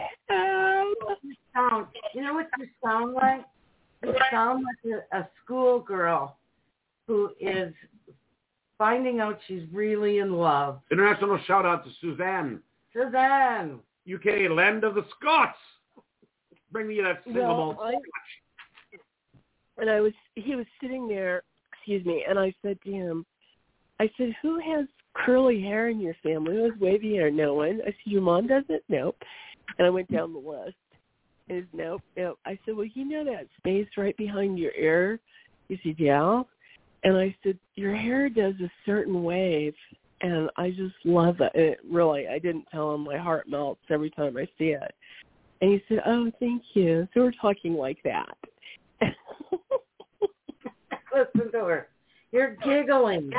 C: You know what you sound like? You sound like a schoolgirl who is finding out she's really in love.
A: International shout out to Suzanne.
C: Suzanne.
A: UK, land of the Scots. Bring me that single malt.
E: And he was sitting there, and I said to him, who has curly hair in your family? Who has wavy hair? No one. I said, your mom doesn't? Nope. And I went down the list. And nope. I said, well, you know that space right behind your ear? He said, yeah. And I said, your hair does a certain wave, and I just love it. And really, I didn't tell him, my heart melts every time I see it. And he said, oh, thank you. So we're talking like that.
C: Listen to her. You're giggling.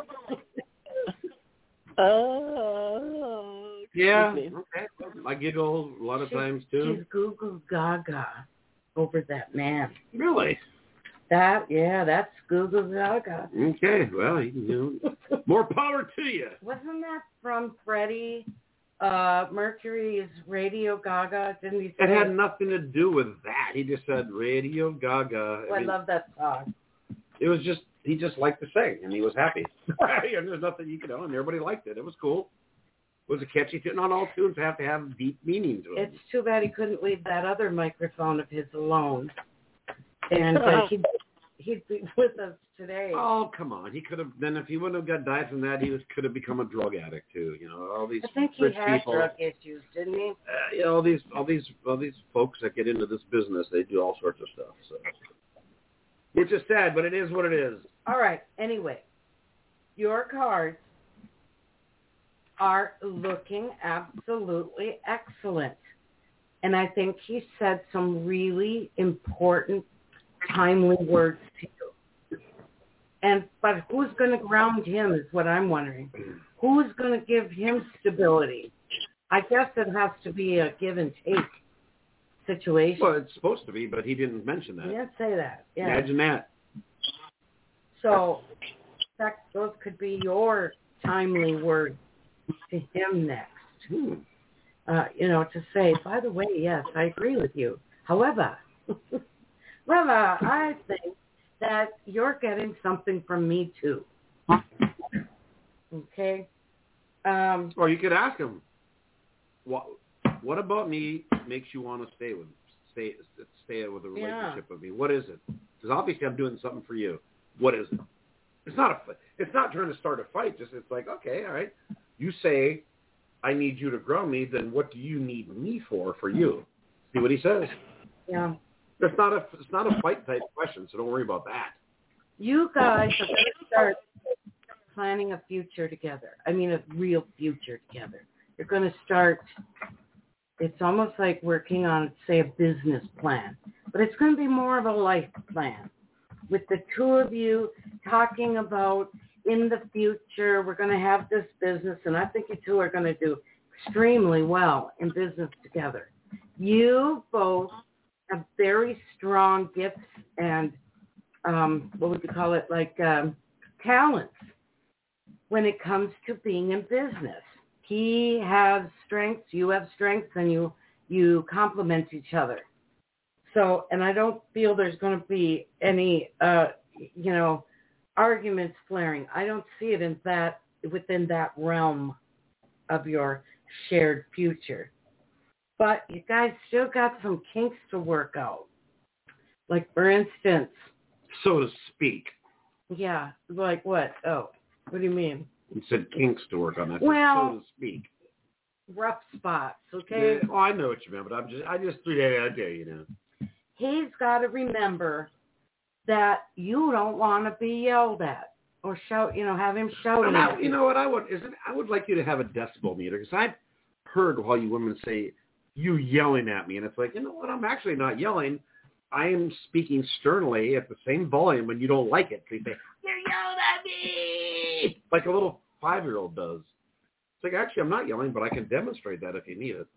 E: Oh.
A: Yeah. Okay. I giggle a lot of times, too.
C: She's goo-goo gaga over that man.
A: Really?
C: That's goo-goo gaga.
A: Okay. Well, more power to you.
C: Wasn't that from Freddie Mercury's Radio Gaga? Didn't he say
A: it had nothing to do with that. He just said Radio Gaga.
C: I love that song.
A: It was just, he just liked to sing, and he was happy. And there's nothing you could and everybody liked it. It was cool. was a catchy tune. Not all tunes have to have deep meaning to them.
C: It's too bad he couldn't leave that other microphone of his alone. And he'd be with us today.
A: Oh, come on. He could have, then if he wouldn't have got died from that, could have become a drug addict too. All these
C: I think he
A: rich
C: had
A: people.
C: drug issues, didn't he?
A: All these folks that get into this business, they do all sorts of stuff. So, which is sad, but it is what it is.
C: All right. Anyway, your cards are looking absolutely excellent. And I think he said some really important, timely words to you. But who's going to ground him is what I'm wondering. Who's going to give him stability? I guess it has to be a give and take situation.
A: Well, it's supposed to be, but he didn't mention that.
C: He didn't say that. Yeah.
A: Imagine that.
C: So those could be your timely words to him next. To say, by the way, yes, I agree with you. However, I think that you're getting something from me too. Okay?
A: Or you could ask him, what about me makes you want to stay with a relationship with me? What is it? Because obviously I'm doing something for you. What is it? It's not trying to start a fight. It's like, okay, all right. You say I need you to ground me, then what do you need me for you? See what he says?
C: Yeah.
A: It's not a fight type question, so don't worry about that.
C: You guys are going to start planning a future together. I mean, a real future together. You're going to start, it's almost like working on, say, a business plan. But it's going to be more of a life plan. With the two of you talking about in the future, we're going to have this business, and I think you two are going to do extremely well in business together. You both have very strong gifts and, what would you call it, talents when it comes to being in business. He has strengths, you have strengths, and you complement each other. So, and I don't feel there's going to be any, arguments flaring. I don't see it within that realm of your shared future. But you guys still got some kinks to work out. Like, for instance.
A: So to speak.
C: Yeah, like what? Oh, what do you mean?
A: You said kinks to work on that.
C: Well,
A: so to speak.
C: Rough spots, okay?
A: Yeah, I know what you meant, but I just threw that out there,
C: He's got to remember that you don't want to be yelled at or shout, have him shouting at you.
A: You know what I would like you to have a decibel meter, because I've heard all you women say, you yelling at me, and it's like, you know what, I'm actually not yelling. I am speaking sternly at the same volume when you don't like it. So you say, you're yelling at me, like a little 5-year-old does. It's like, actually, I'm not yelling, but I can demonstrate that if you need it.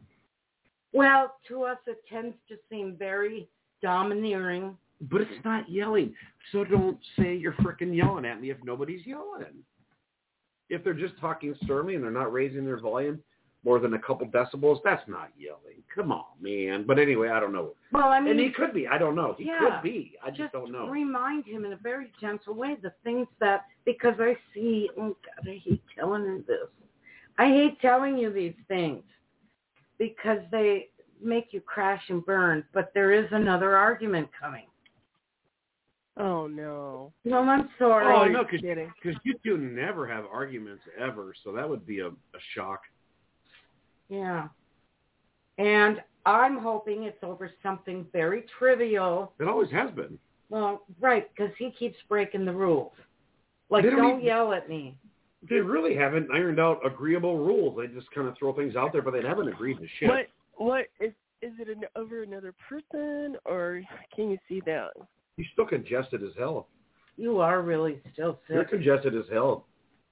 C: Well, to us, it tends to seem very domineering.
A: But it's not yelling. So don't say you're frickin' yelling at me if nobody's yelling. If they're just talking sternly and they're not raising their volume more than a couple decibels, that's not yelling. Come on, man. But anyway, I don't know.
C: Well, I mean,
A: and he could be. I don't know. He could be. I just don't know.
C: Remind him in a very gentle way the things that, because I see, oh God, I hate telling him this. I hate telling you these things because they make you crash and burn, but there is another argument coming.
G: Oh, no.
C: No, I'm sorry.
A: Oh, no, because you two never have arguments ever, so that would be a shock.
C: Yeah. And I'm hoping it's over something very trivial.
A: It always has been.
C: Well, right, because he keeps breaking the rules. Like, don't yell at me.
A: They really haven't ironed out agreeable rules. They just kind of throw things out there, but they haven't agreed to shit.
G: What is it over another person, or can you see that?
A: You're still congested as hell.
C: You are really still sick.
A: You're congested as hell.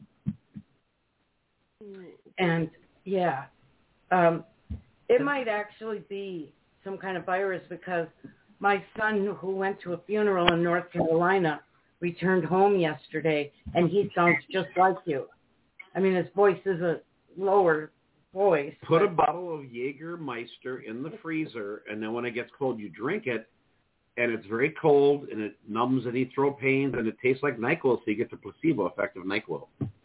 C: And, yeah, it might actually be some kind of virus because my son, who went to a funeral in North Carolina, returned home yesterday, and he sounds just like you. I mean, his voice is a lower voice.
A: Put a bottle of Jägermeister in the freezer, and then when it gets cold, you drink it, and it's very cold, and it numbs any throat pains, and it tastes like NyQuil, so you get the placebo effect of NyQuil.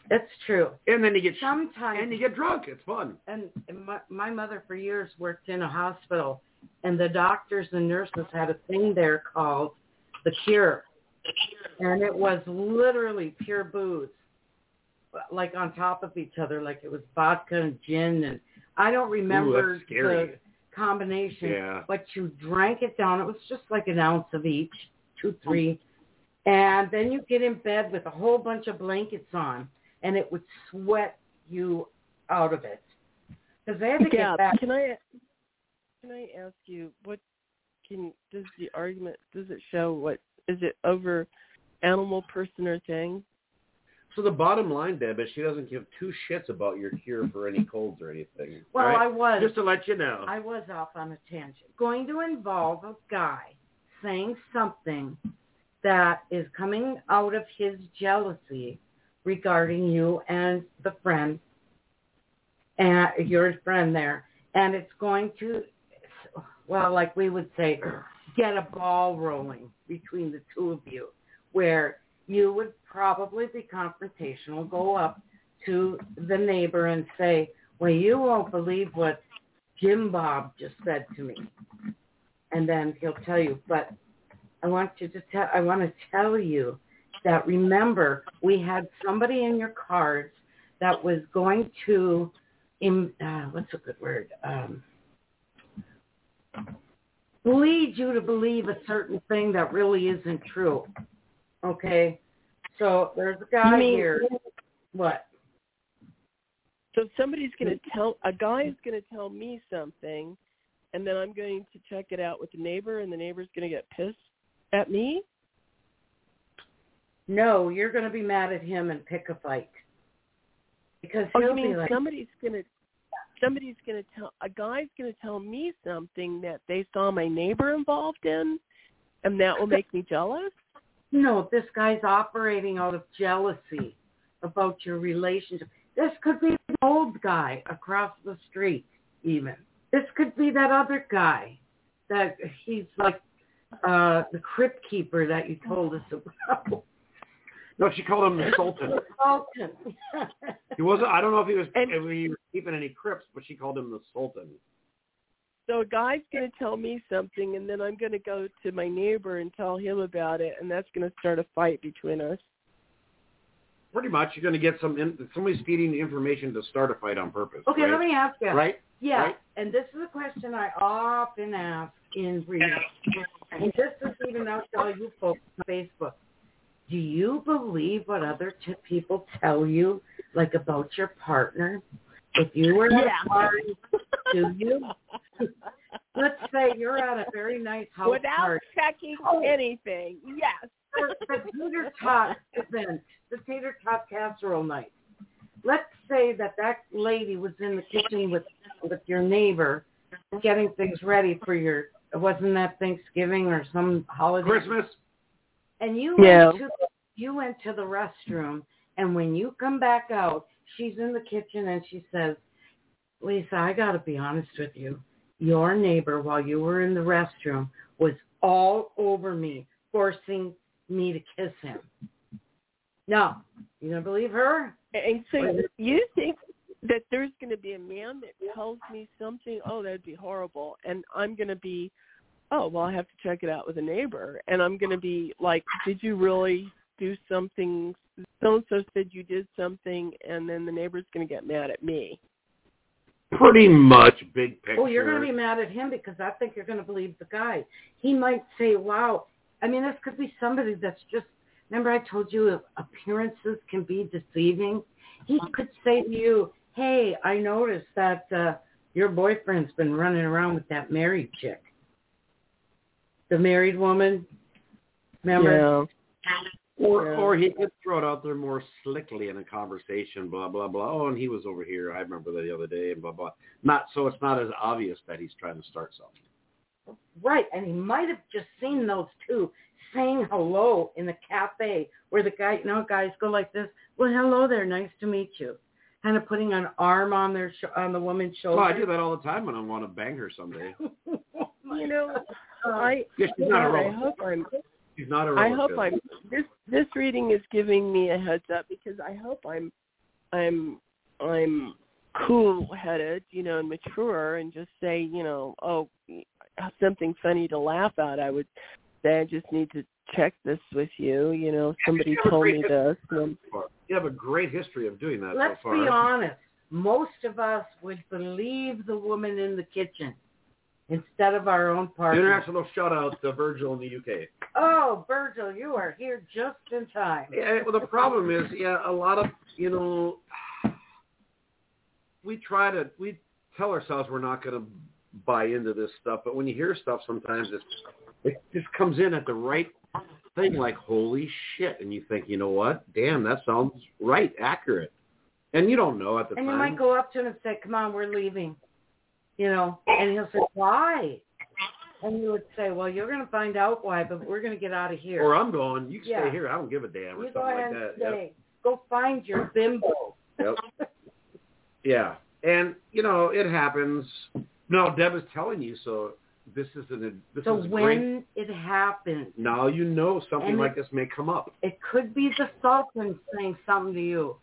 C: It's true.
A: And then you get
C: Sometimes,
A: and you get drunk. It's fun.
C: And my mother for years worked in a hospital, and the doctors and nurses had a thing there called the cure, and it was literally pure booze, like on top of each other, like it was vodka and gin, and I don't remember the combination, but you drank it down. It was just like an ounce of each, 2, 3, and then you get in bed with a whole bunch of blankets on, and it would sweat you out of it. Because they had to get back.
G: Can I ask you does it show what is it over animal, person, or thing?
A: So the bottom line, Deb, is she doesn't give 2 shits about your cure for any colds or anything.
C: Well,
A: right?
C: I was.
A: Just to let you know.
C: I was off on a tangent. Going to involve a guy saying something that is coming out of his jealousy regarding you and the friend, and your friend there. And it's going to, well, like we would say, get a ball rolling between the two of you, where you would probably be confrontational, go up to the neighbor and say, well, you won't believe what Jim Bob just said to me. And then he'll tell you, but I want to tell you that, remember, we had somebody in your cards that was going to, what's a good word? Lead you to believe a certain thing that really isn't true. Okay? So there's a guy here. What?
G: So somebody's going to a guy is going to tell me something, and then I'm going to check it out with the neighbor, and the neighbor's going to get pissed at me?
C: No, you're going to be mad at him and pick a fight. Because he'll be like,
G: somebody's going to tell, a guy's going to tell me something that they saw my neighbor involved in, and that will make me jealous?
C: No, this guy's operating out of jealousy about your relationship. This could be the old guy across the street, even. This could be that other guy that he's like the crypt keeper that you told us about.
A: No, she called him the Sultan.
C: Sultan.
A: He wasn't. I don't know if he was keeping any crypts, but she called him the Sultan.
G: So a guy's going to tell me something, and then I'm going to go to my neighbor and tell him about it, and that's going to start a fight between us.
A: Pretty much, you're going to get somebody's feeding the information to start a fight on purpose.
C: Okay,
A: right?
C: Let me ask you.
A: Right?
C: Yeah,
A: right?
C: And this is a question I often ask in reading. And this is even out to all you folks on Facebook. Do you believe what other people tell you, like about your partner? If you were at a party, do you? Let's say you're at a very nice house
G: without
C: party.
G: checking anything, yes.
C: The tater tot event, the tater tot casserole night. Let's say that lady was in the kitchen with your neighbor getting things ready for wasn't that Thanksgiving or some holiday?
A: Christmas.
C: And you went to the restroom, and when you come back out, she's in the kitchen and she says, Lisa, I got to be honest with you. Your neighbor, while you were in the restroom, was all over me, forcing me to kiss him. No, you don't believe her?
G: And so you think that there's going to be a man that tells me something, oh, that'd be horrible, and I'm going to be, oh, well, I have to check it out with a neighbor, and I'm going to be like, did you really do something? So-and-so said you did something, and then the neighbor's going to get mad at me.
A: Pretty much, big picture.
C: Oh, you're going to be mad at him because I think you're going to believe the guy. He might say, wow. I mean, this could be somebody that's just, remember I told you appearances can be deceiving? He could say to you, hey, I noticed that your boyfriend's been running around with that married chick. The married woman, remember?
G: Yeah.
A: Or he could throw it out there more slickly in a conversation, blah, blah, blah. Oh, and he was over here. I remember that the other day, and blah, blah. So it's not as obvious that he's trying to start something.
C: Right, and he might have just seen those two saying hello in the cafe where the guy, guys go like this, well, hello there, nice to meet you. Kind of putting an arm on the woman's shoulder.
A: Well, I do that all the time when I want to bang her someday.
G: She's not a robot. This reading is giving me a heads up because I hope I'm cool-headed, and mature, and just say, something funny to laugh at, I would say I just need to check this with you. Somebody told me this.
A: You have a great history of doing that.
C: Let's
A: so far.
C: be honest. Most of us would believe the woman in the kitchen instead of our own partner.
A: International shout-out to Virgil in the UK.
C: Oh, Virgil, you are here just in time.
A: Yeah, well, the problem is, a lot of, we tell ourselves we're not going to buy into this stuff, but when you hear stuff, sometimes it just comes in at the right thing, like, holy shit, and you think, you know what? Damn, that sounds right, accurate. And you don't know at the time.
C: And you might go up to him and say, come on, we're leaving. And he'll say, why? And you would say, well, you're going to find out why, but we're going to get out of here.
A: Or I'm going, you can stay here, I don't give a damn, or
C: you
A: something
C: go ahead
A: like that.
C: And stay. Go find your bimbo.
A: Yep. Yeah. And, it happens. No, Deb is telling you, so this is
C: when
A: great.
C: It happens.
A: Now something like this may come up.
C: It could be the Sultan saying something to you.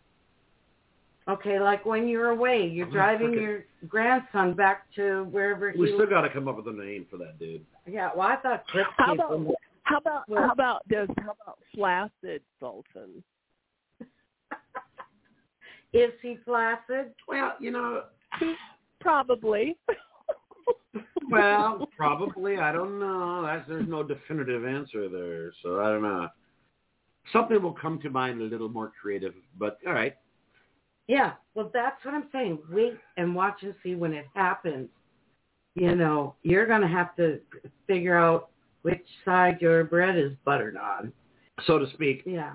C: Okay, like when you're away, you're driving your grandson back to wherever he.
A: We still got to come up with a name for that dude.
C: Yeah, well, I thought Chris.
G: How about Flaccid Sultan?
C: Is he flaccid?
A: Well,
G: Probably.
A: Well, probably. I don't know. There's no definitive answer there, so I don't know. Something will come to mind a little more creative, but all right.
C: Yeah, well, that's what I'm saying. Wait and watch and see when it happens. You're going to have to figure out which side your bread is buttered on.
A: So to speak.
C: Yeah.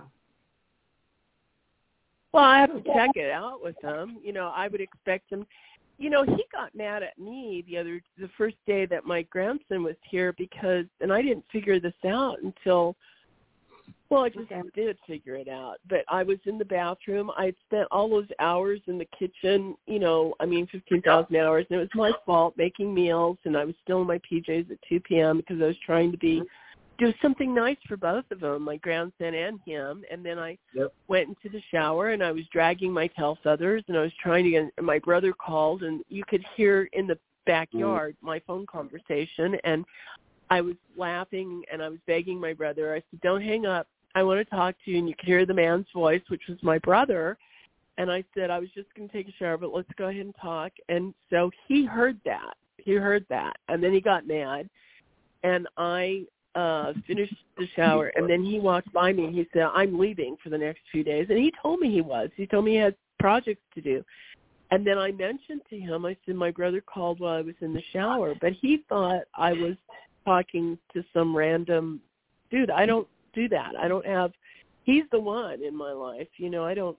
G: Well, I have to check it out with him. I would expect him. He got mad at me the first day that my grandson was here and I didn't figure this out until. Well, I just did figure it out, but I was in the bathroom. I had spent all those hours in the kitchen, 15,000 hours, and it was my fault making meals, and I was still in my PJs at 2 p.m. because I was trying to do something nice for both of them, my grandson and him, and then I went into the shower, and I was dragging my tail feathers, and I was trying to get, and my brother called, and you could hear in the backyard my phone conversation, and I was laughing, and I was begging my brother. I said, don't hang up. I want to talk to you. And you could hear the man's voice, which was my brother. And I said, I was just going to take a shower, but let's go ahead and talk. And so he heard that. And then he got mad. And I finished the shower. And then he walked by me, and he said, I'm leaving for the next few days. And he told me he was. He told me he had projects to do. And then I mentioned to him, I said, my brother called while I was in the shower. But he thought I was talking to some random dude. I don't do that. I don't have. He's the one in my life. I don't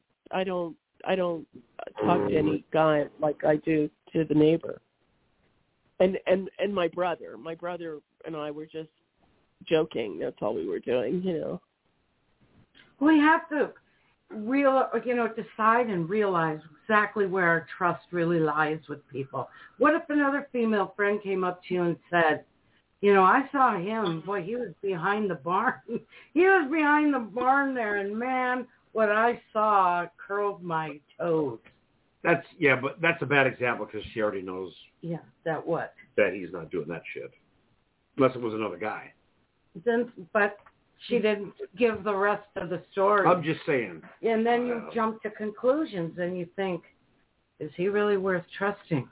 G: talk to any guy like I do to the neighbor. And my brother and I were just joking. That's all we were doing.
C: We have to decide and realize exactly where our trust really lies with people. What if another female friend came up to you and said, I saw him. Boy, he was behind the barn. He was behind the barn there, and man, what I saw curled my toes.
A: But that's a bad example because she already knows.
C: Yeah, that what?
A: That he's not doing that shit, unless it was another guy.
C: But she didn't give the rest of the story.
A: I'm just saying.
C: And then you jump to conclusions, and you think, is he really worth trusting?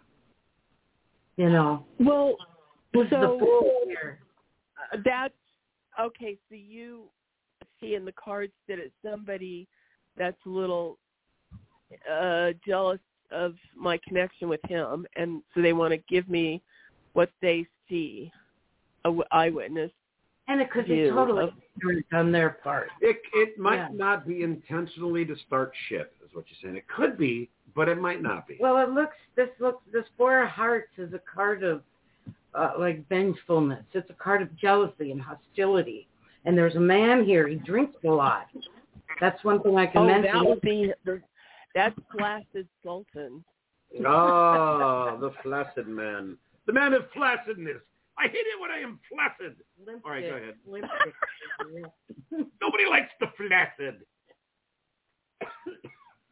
G: Well.
C: Who's the fool here?
G: That's okay. So you see in the cards that it's somebody that's a little jealous of my connection with him, and so they want to give me what they see, an eyewitness.
C: And it could be totally ignorant on their part.
A: It might not be intentionally to start shit, is what you're saying. It could be, but it might not be.
C: Well, this 4 of hearts is a card of like vengefulness. It's a card of jealousy and hostility. And there's a man here. He drinks a lot. That's one thing I can mention.
G: That's Flaccid Sultan.
A: Ah, the flaccid man. The man of flaccidness. I hate it when I am flaccid. All right, go ahead. Nobody likes the flaccid.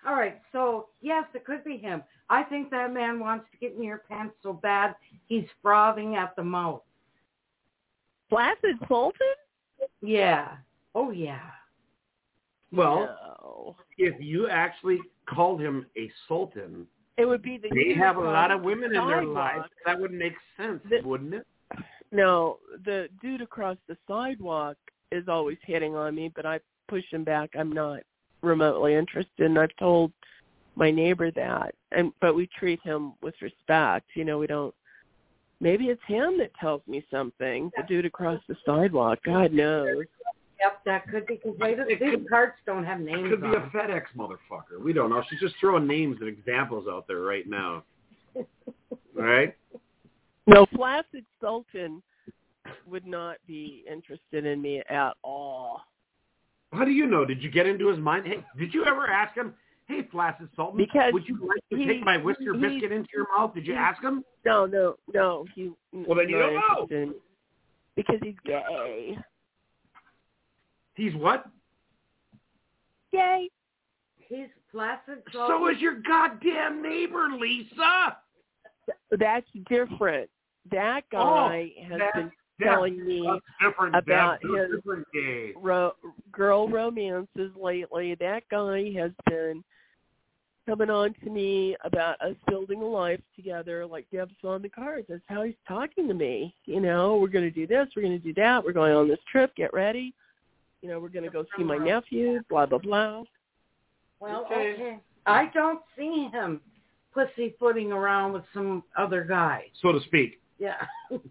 C: All right, so yes, it could be him. I think that man wants to get in your pants so bad he's frothing at the mouth.
G: Flaccid Sultan?
C: Yeah. Oh, yeah.
A: Well,
G: No.
A: if you actually called him a sultan,
G: It would be the
A: they have a lot of women in their
G: sidewalk.
A: lives. That would make sense, wouldn't it?
G: No, the dude across the sidewalk is always hitting on me, but I push him back. I'm not remotely interested, and I've told my neighbor that. But we treat him with respect. You know, we don't. Maybe it's him that tells me something. The dude across the sidewalk. God knows.
C: Yep, that could be, because these cards don't have names
A: Could be
C: on
A: a FedEx motherfucker. We don't know. She's just throwing names and examples out there right now. All right?
G: No, Flaccid Sultan would not be interested in me at all.
A: How do you know? Did you get into his mind? Hey, did you ever ask him, hey, Flaccid Sultan,
G: because
A: would you like to take my Whisker biscuit into your mouth? Did you ask him?
G: No.
A: Well, then you don't know.
G: Because he's gay.
A: He's what?
G: Gay.
C: He's Flaccid Sultan.
A: So is your goddamn neighbor, Lisa.
G: That's different. That guy has been telling me about his girl romances lately. That guy has been coming on to me about us building a life together, like Deb saw on the cards. That's how he's talking to me. You know, we're going to do this, we're going to do that, we're going on this trip, get ready. You know, we're going to go see my nephew, blah, blah, blah.
C: Well, okay. I don't see him pussyfooting around with some other guy.
A: So to speak.
C: Yeah.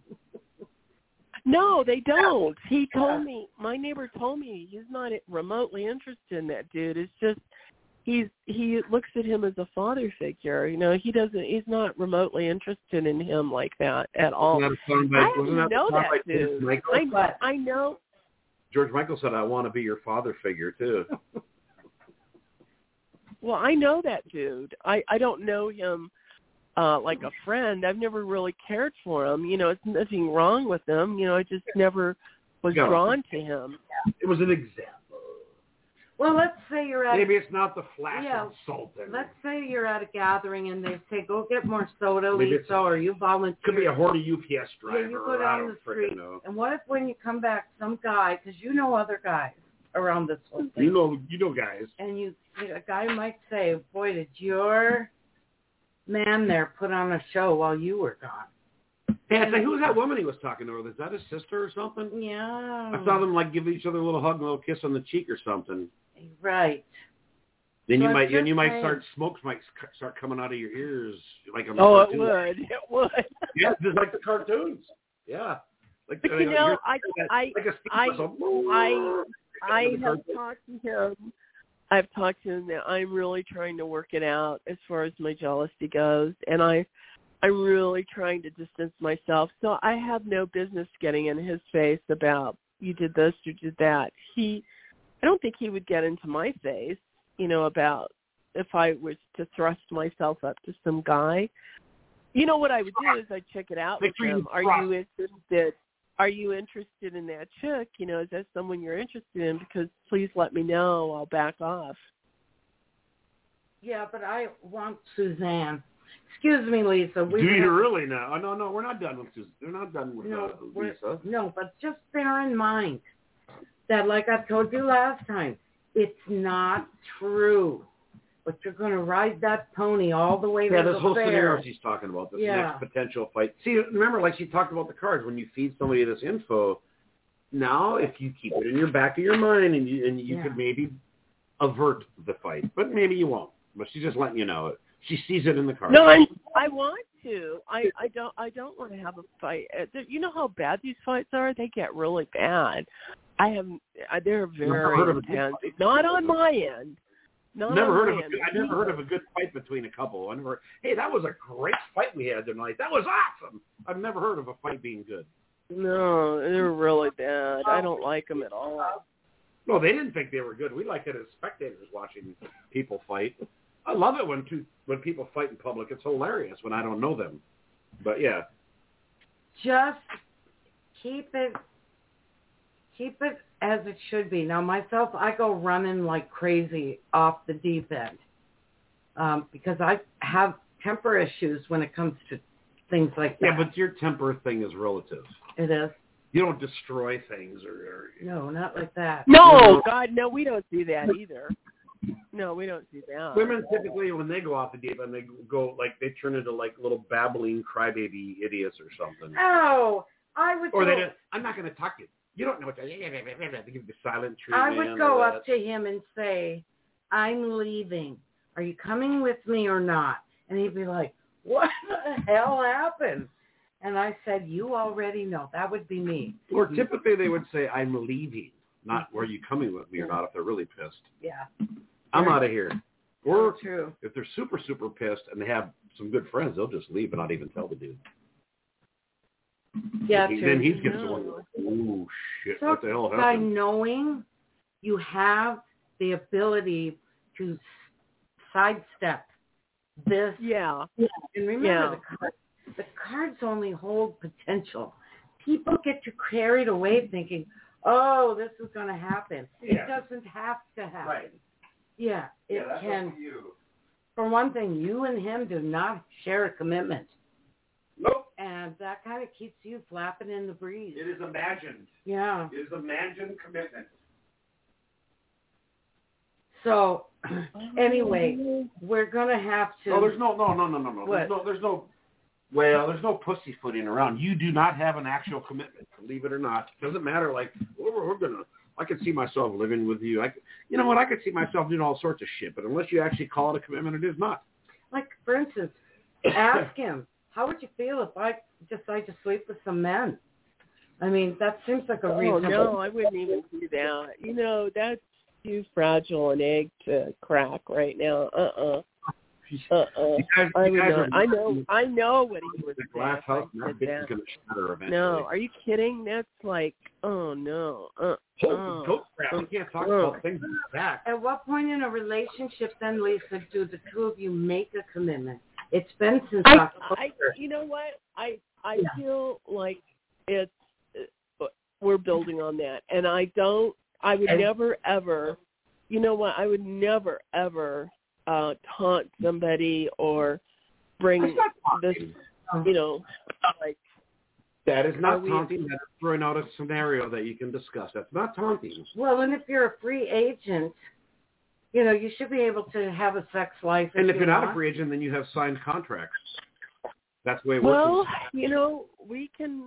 G: No, they don't. He told me, my neighbor told me he's not remotely interested in that dude. It's just he looks at him as a father figure. You know, he's not remotely interested in him like that at all. I didn't know that dude. I know.
A: George Michael said, I want to be your father figure, too.
G: Well, I know that dude. I don't know him like a friend. I've never really cared for him. You know, it's nothing wrong with him. You know, I just never was drawn to him.
A: It was an example.
C: Well, let's say you're at
A: maybe it's not the Flaccid Sultan.
C: Let's say you're at a gathering and they say, go get more soda, Lisa, or you volunteer.
A: Could be a Horty UPS driver.
C: Yeah, you go down the street. And what if when you come back, some guy, because you know other guys around this whole thing.
A: You know guys.
C: And a guy might say, boy, did your man there put on a show while you were gone.
A: Hey, I say, who was that woman he was talking to? Is that his sister or something?
C: Yeah.
A: I saw them like give each other a little hug and a little kiss on the cheek or something.
C: Right.
A: Then you might start smokes might start coming out of your ears like a
G: cartoon. It would.
A: Yeah, just like the cartoons. Yeah. Like
G: but you know, I have talked to him. I've talked to him that I'm really trying to work it out as far as my jealousy goes, and I'm really trying to distance myself. So I have no business getting in his face about you did this, you did that. I don't think he would get into my face, you know, about if I was to thrust myself up to some guy. You know what I would do is I'd check it out with him. Are you interested in that chick? You know, is that someone you're interested in? Because please let me know. I'll back off.
C: Yeah, but I want Suzanne. Excuse me, Lisa.
A: Do you really now? Oh, no, we're not done with Suzanne. We're not done with Lisa.
C: No, but just bear in mind that, like I told you last time, it's not true. But you're going to ride that pony all the way to the fair. Yeah, this whole
A: scenario she's talking about, this next potential fight. See, remember, like she talked about the cards, when you feed somebody this info, now if you keep it in your back of your mind and you could maybe avert the fight, but maybe you won't. But she's just letting you know it. She sees it in the cards.
G: No, I want to. I don't want to have a fight. You know how bad these fights are? They get really bad. They're very intense. Not on my end.
A: I never heard of a good fight between a couple. Hey, that was a great fight we had tonight. That was awesome. I've never heard of a fight being good.
G: No, they're really bad. I don't like them at all.
A: No, they didn't think they were good. We like it as spectators watching people fight. I love it when people fight in public. It's hilarious when I don't know them. But yeah.
C: Just keep it as it should be. Now, myself, I go running like crazy off the deep end. because I have temper issues when it comes to things like that.
A: Yeah, but your temper thing is relative.
C: It is.
A: You don't destroy things or
C: No, not like that.
G: No, God, no, we don't do that either. No, we don't do that.
A: Women typically, when they go off the deep end, they go they turn into like little babbling crybaby idiots or something.
C: Oh, I would.
A: Or they just, I'm not going to talk to you. You don't know what to do. They give you the silent treatment.
C: I would go up to him and say, I'm leaving. Are you coming with me or not? And he'd be like, what the hell happened? And I said, you already know. That would be me.
A: Or typically they would say, I'm leaving. Not, are you coming with me or not if they're really pissed.
C: Yeah.
A: I'm out of here. Or
C: true.
A: If they're super, super pissed and they have some good friends, they'll just leave and not even tell the dude.
C: Yeah,
A: Then he gets the one like, oh, shit,
C: so
A: what the hell happened?
C: By knowing you have the ability to sidestep this.
G: Yeah.
C: And remember, the cards only hold potential. People get too carried away thinking, oh, this is going to happen.
A: Yeah.
C: It doesn't have to happen.
A: Right.
C: Yeah, it
A: that's
C: can.
A: up to you.
C: For one thing, you and him do not share a commitment.
A: Nope.
C: And that kind of keeps you flapping in the breeze.
A: It is imagined.
C: Yeah.
A: It is imagined commitment.
C: So, anyway, we're going to have to...
A: Oh, there's no.
C: What?
A: There's no pussyfooting around. You do not have an actual commitment, believe it or not. It doesn't matter, like, I could see myself living with you. You know what, I could see myself doing all sorts of shit, but unless you actually call it a commitment, it is not.
C: Like, for instance, ask him, how would you feel if I decide to sleep with some men? I mean, that seems like a reasonable...
G: Oh, no, I wouldn't even do that. You know, that's too fragile an egg to crack right now. I know what he would
A: the
G: say.
A: glass house, and that bitch is going to shatter eventually.
G: No, are you kidding? That's like, oh, no.
A: Holy goat crap. We can't talk about things like that.
C: At what point in a relationship then, Lisa, do the two of you make a commitment? It's been since October.
G: You know what? I feel like it's we're building on that. And I would never, ever, you know what? I would never, ever taunt somebody or bring this, you know, like.
A: That is not taunting. That is throwing out a scenario that you can discuss. That's not taunting.
C: Well, and if you're a free agent, you know, you should be able to have a sex life.
A: And if you're not a free agent, then you have signed contracts. That's the way it works.
G: Well, you know, we can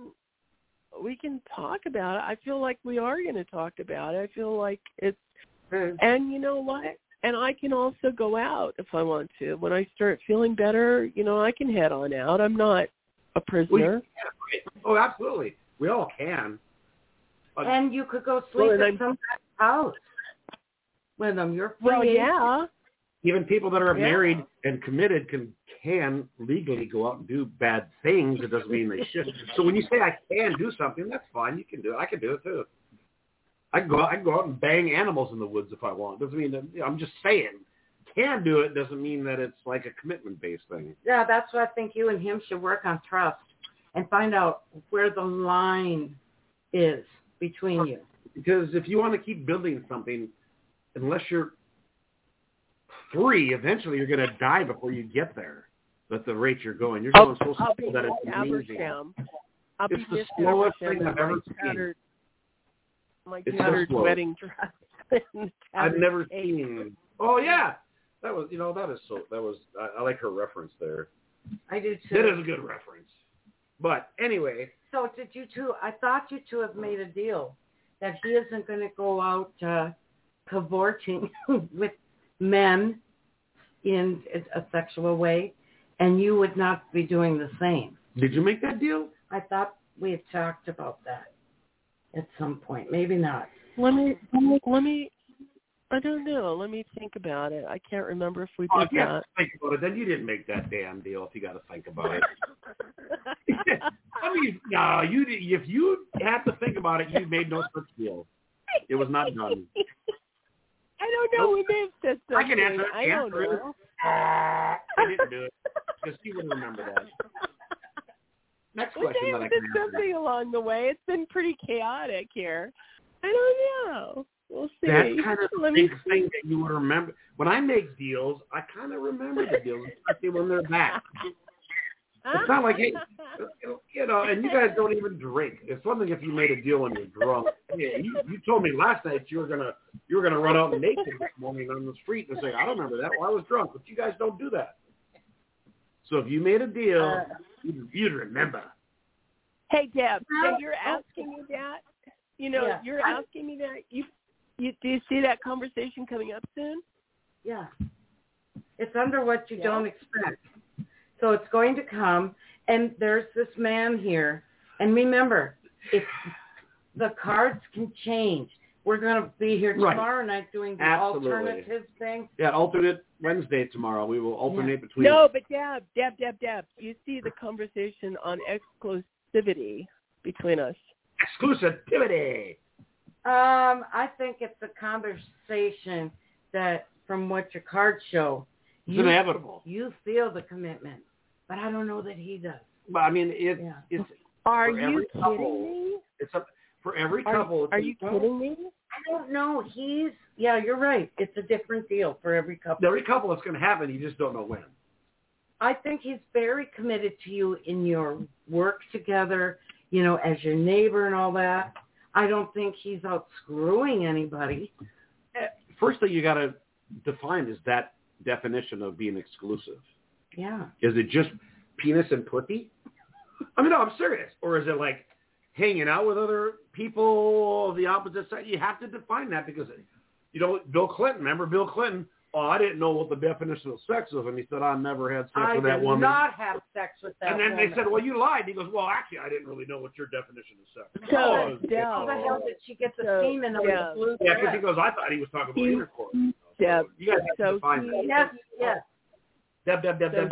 G: talk about it. I feel like we are going to talk about it. I feel like it's, and you know what? And I can also go out if I want to. When I start feeling better, you know, I can head on out. I'm not a prisoner.
A: Oh, absolutely. We all can.
C: And you could go sleep at some house with them. You're free.
G: Well, yeah.
A: Even people that are married and committed can legally go out and do bad things. It doesn't mean they should. So when you say I can do something, that's fine. You can do it. I can do it too. I can go out and bang animals in the woods if I want. Doesn't mean that, I'm just saying. Can do it doesn't mean that it's like a commitment-based thing.
C: Yeah, that's what I think you and him should work on, trust, and find out where the line is between you.
A: Because if you want to keep building something, unless you're free, eventually you're going to die before you get there. At the rate you're going, you're going so slow that it's amazing. It's the slowest thing I've ever seen.
G: My tattered wedding dress.
A: I've never seen. Oh yeah, that was. I like her reference there.
C: I do too.
A: That is a good reference. But anyway.
C: So did you two? I thought you two have made a deal that he isn't going to go out cavorting with men in a sexual way, and you would not be doing the same.
A: Did you make that deal?
C: I thought we had talked about that at some point. Maybe not.
G: Let me. I don't know. Let me think about it. I can't remember if we did
A: if you
G: that.
A: have to think about it, then you didn't make that damn deal. If you got to think about it. I mean, no, you. If you had to think about it, you made no such deal. It was not done.
G: I don't know. We may have said something.
A: I can answer.
G: I don't know.
A: I didn't do it because you wouldn't remember that. Next question that I can
G: answer. Something along the way. It's been pretty chaotic here. I don't know. We'll see.
A: That's kind of the big thing that you would remember. When I make deals, I kind of remember the deals, especially when they're back. It's not like, hey, and you guys don't even drink. It's one thing if you made a deal when you're drunk. Yeah, you told me last night you were gonna run out naked this morning on the street and say, I don't remember that. Well, I was drunk, but you guys don't do that. So if you made a deal, you'd remember.
G: Hey, Deb, so you're asking me that? You're asking me that? You do you see that conversation coming up soon?
C: Yeah. It's under what you don't expect. So it's going to come, and there's this man here. And remember, if the cards can change. We're going to be here tomorrow night doing the alternative thing.
A: Yeah, alternate Wednesday tomorrow. We will alternate between.
G: No, but Deb, you see the conversation on exclusivity between us.
A: Exclusivity.
C: I think it's a conversation that, from what your cards show,
A: it's inevitable.
C: You feel the commitment, but I don't know that he does.
A: But I mean, it's.
G: Are you kidding me?
A: For every couple.
G: Are you kidding me?
C: I don't know. You're right. It's a different deal for every couple.
A: Every couple, it's going to happen. You just don't know when.
C: I think he's very committed to you in your work together, as your neighbor and all that. I don't think he's out screwing anybody.
A: First thing you got to define is that definition of being exclusive.
C: Yeah.
A: Is it just penis and pussy? I mean, no, I'm serious. Or is it like hanging out with other people of the opposite side? You have to define that because, Bill Clinton, remember Bill Clinton? Oh, I didn't know what the definition of sex was. And he said, I never had sex with that woman.
C: I did not have sex with that woman.
A: And then they said, well, you lied. He goes, well, actually, I didn't really know what your definition of sex was.
C: How the hell did she get the semen on the blue dress?
A: Yeah, because he goes, I thought he was talking about intercourse.
G: Deb,
A: you guys have to define that.
C: Yes.
A: Deb.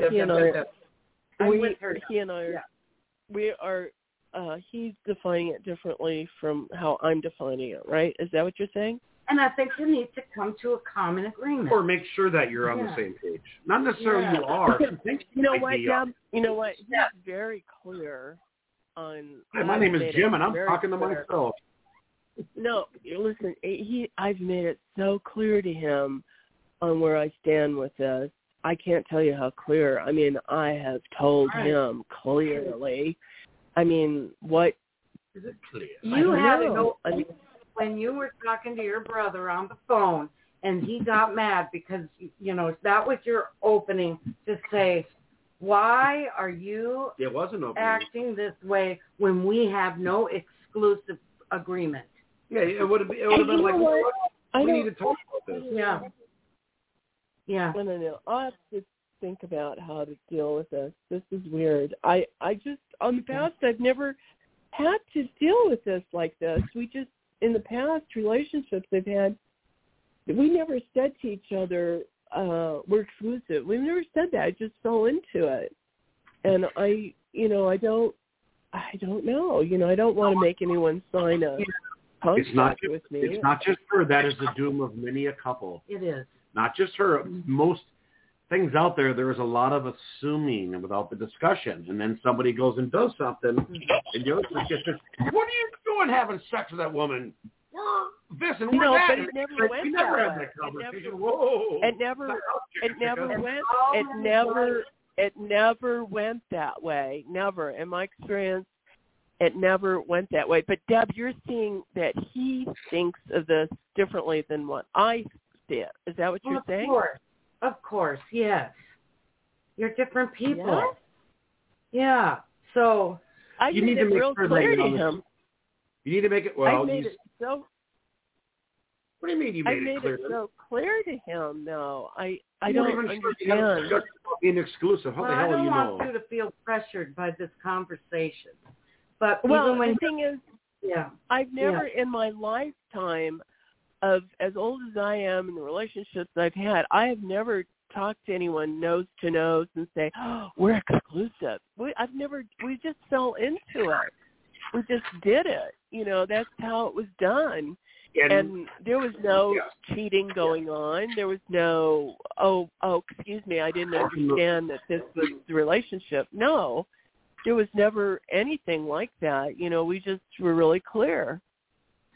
G: He and I are, he's defining it differently from how I'm defining it, right? Is that what you're saying?
C: And I think you need to come to a common agreement.
A: Or make sure that you're on the same page. Not necessarily you are.
G: You know what, Deb? You know what? He's very clear on...
A: Hey, my name is Jim, and I'm talking to myself.
G: No, listen, I've made it so clear to him on where I stand with this. I can't tell you how clear. I mean, I have told him clearly. I mean, what...
A: Is it clear?
C: You had to go... when you were talking to your brother on the phone and he got mad because, that was your opening to say, why are you acting this way when we have no exclusive agreement?
A: Yeah, it would have been like, we need to talk about this.
C: Yeah.
G: No. I'll have to think about how to deal with this. This is weird. I just, on the past, I've never had to deal with this like this. We just, in the past relationships I've had, we never said to each other, we're exclusive. We never said that. I just fell into it. And I don't know. I don't want to make anyone sign a contract with me.
A: It's not just her. That is the doom of many a couple.
C: It is.
A: Not just her. Most things out there is a lot of assuming without the discussion. And then somebody goes and does something. And you're just, what are you doing having sex with that woman? We're this and we're that.
G: But it never went
A: we never
G: that
A: had
G: way.
A: that conversation.
G: It never went that way. Never. In my experience, it never went that way. But Deb, you're seeing that he thinks of this differently than what I did. Is that what you're saying?
C: Of course, yes. You're different people. Yeah. So
G: I made it real clear to him.
A: You need to make it well.
G: I made it so.
A: What do you mean you made it clear?
G: I made it so clear to him. No, I
A: don't
G: even
A: understand. Being exclusive. How the hell do you know?
C: I don't want you to feel pressured by this conversation. But
G: the thing is, I've never in my lifetime of as old as I am in the relationships I've had, I have never talked to anyone nose to nose and say, oh, we're exclusive. We just fell into it. We just did it. That's how it was done. And there was no cheating going on. There was no, excuse me, I didn't understand that this was the relationship. No, there was never anything like that. We just were really clear.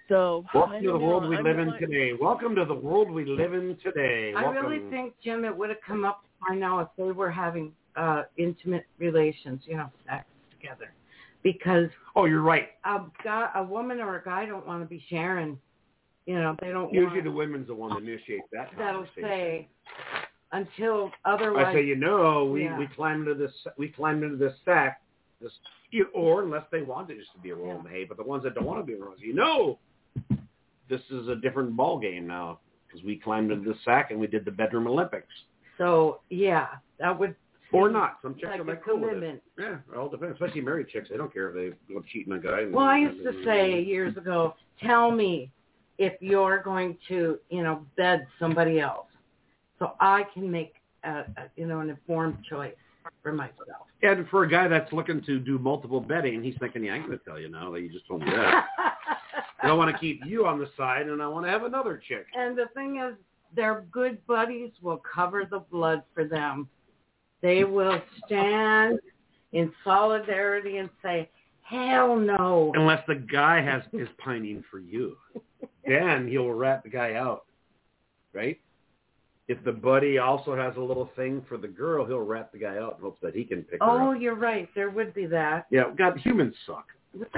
G: So
A: Welcome to the world we live in today. Welcome to the world we live in today.
C: I really think, Jim, it would have come up by now if they were having intimate relations, sex together. Because
A: you're right.
C: A woman or a guy don't want to be sharing. They don't.
A: Usually the women's the one that initiates that conversation.
C: That'll say until otherwise.
A: I say, we climbed into this sack, or unless they want it just to be a roll in the hay, but the ones that don't want to be a roll, this is a different ball game now because we climbed into the sack and we did the bedroom Olympics.
C: So that would.
A: Or not. Some chicks are
C: like
A: cool with it. Yeah, it all depends. Especially married chicks. They don't care if they go cheating on a guy.
C: Well, I used to say years ago, tell me if you're going to, bed somebody else, so I can make an informed choice for myself.
A: And for a guy that's looking to do multiple bedding, he's thinking, I'm going to tell you now that you just told me that. I want to keep you on the side, and I want to have another chick.
C: And the thing is, their good buddies will cover the blood for them. They will stand in solidarity and say, hell no.
A: Unless the guy is pining for you. Then he'll rat the guy out, right? If the buddy also has a little thing for the girl, he'll rat the guy out in hopes that he can pick her up.
C: Oh, you're right. There would be that.
A: Yeah, God, humans suck.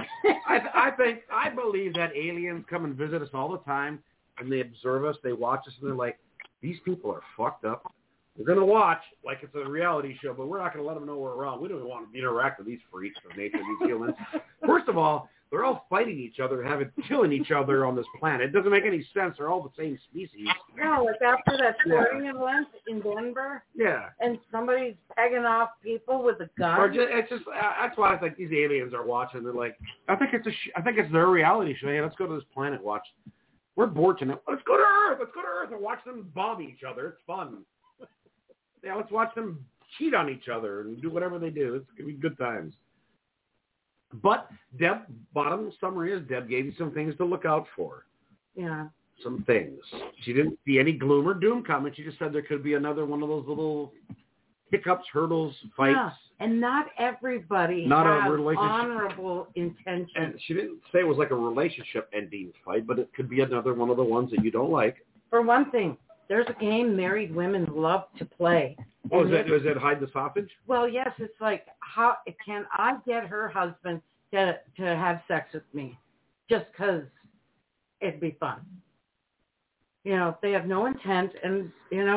A: I believe that aliens come and visit us all the time, and they observe us, they watch us, and they're like, these people are fucked up. We're going to watch like it's a reality show, but we're not going to let them know we're around. We don't want to interact with these freaks of nature, these humans. First of all, they're all fighting each other, killing each other on this planet. It doesn't make any sense. They're all the same species.
C: No, like after that sporting event in Denver.
A: Yeah.
C: And somebody's pegging off people with a gun.
A: That's why I think these aliens are watching. They're like, I think it's their reality show. Hey, let's go to this planet. Watch. We're bored tonight. Let's go to Earth. Let's go to Earth and watch them bomb each other. It's fun. Yeah, let's watch them cheat on each other and do whatever they do. It's going to be good times. But Deb, bottom summary is Deb gave you some things to look out for.
C: Yeah.
A: Some things. She didn't see any gloom or doom coming. She just said there could be another one of those little hiccups, hurdles, fights.
C: Yeah. And not everybody has honorable intentions.
A: And she didn't say it was like a relationship ending fight, but it could be another one of the ones that you don't like.
C: For one thing, there's a game married women love to play.
A: Oh, is that hide the sausage?
C: Well, yes. It's like, how can I get her husband to have sex with me just because it'd be fun? They have no intent, and,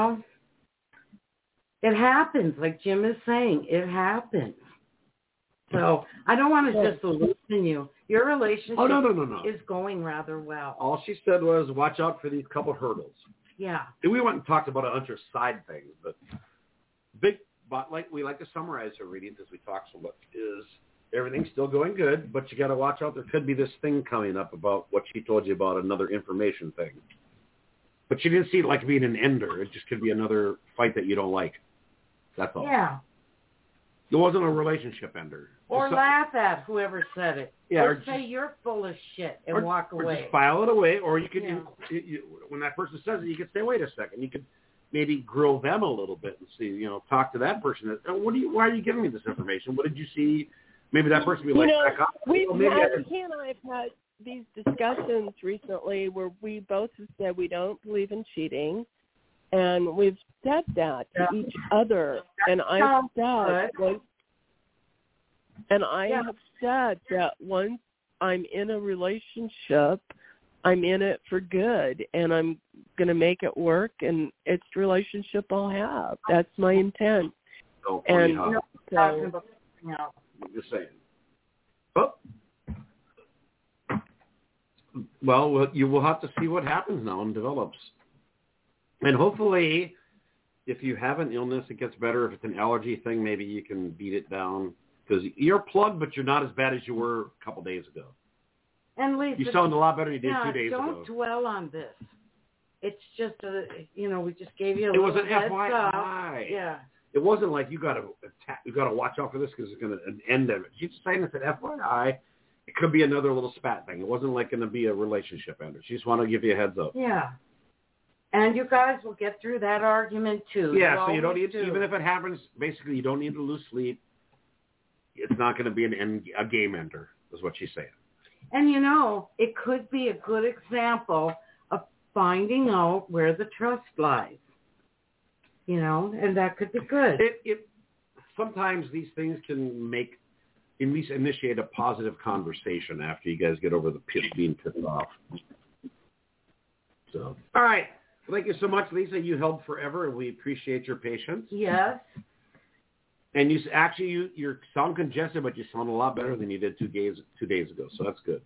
C: it happens. Like Jim is saying, it happens. So I don't want to just listen you. Your relationship is going rather well.
A: All she said was watch out for these couple hurdles.
C: Yeah.
A: And we went and talked about a bunch of side things, but we like to summarize her readings as we talk so much, is everything's still going good, but you got to watch out. There could be this thing coming up about what she told you about, another information thing. But she didn't see it like being an ender. It just could be another fight that you don't like. That's all.
C: Yeah.
A: It wasn't a relationship ender.
C: Or laugh at whoever said it.
A: Yeah,
C: or say you're full of shit and walk away.
A: Or just file it away. Or you could, when that person says it, you could say, wait a second. You could maybe grill them a little bit and see, talk to that person. Why are you giving me this information? What did you see? Maybe that person would be like, back up.
G: He and I have had these discussions recently where we both have said we don't believe in cheating. And we've said that to each other. And I've said that once I'm in a relationship, I'm in it for good, and I'm going to make it work, and it's the relationship I'll have. That's my intent.
A: I'm just saying. Oh. Well, you will have to see what happens now and develops. And hopefully, if you have an illness, it gets better. If it's an allergy thing, maybe you can beat it down. Because you're plugged, but you're not as bad as you were a couple days ago.
C: And Lisa,
A: you sound a lot better than you did 2 days ago.
C: Don't dwell on this. It's just, we just gave you a little heads up. It was an FYI. Yeah.
A: It wasn't like you got to watch out for this because it's going to end of it. She's saying it's an FYI. It could be another little spat thing. It wasn't like going to be a relationship ender. She just wanted to give you a heads up.
C: Yeah. And you guys will get through that argument too.
A: Yeah, so you don't need to, even if it happens, basically you don't need to lose sleep. It's not going to be a game ender, is what she's saying.
C: And, you know, it could be a good example of finding out where the trust lies, you know, and that could be good.
A: Sometimes these things can at least initiate a positive conversation after you guys get over the being pissed off. So, all right. Thank you so much, Lisa. You held forever, and we appreciate your patience.
C: Yes.
A: And you sound congested, but you sound a lot better than you did 2 days ago. So that's good.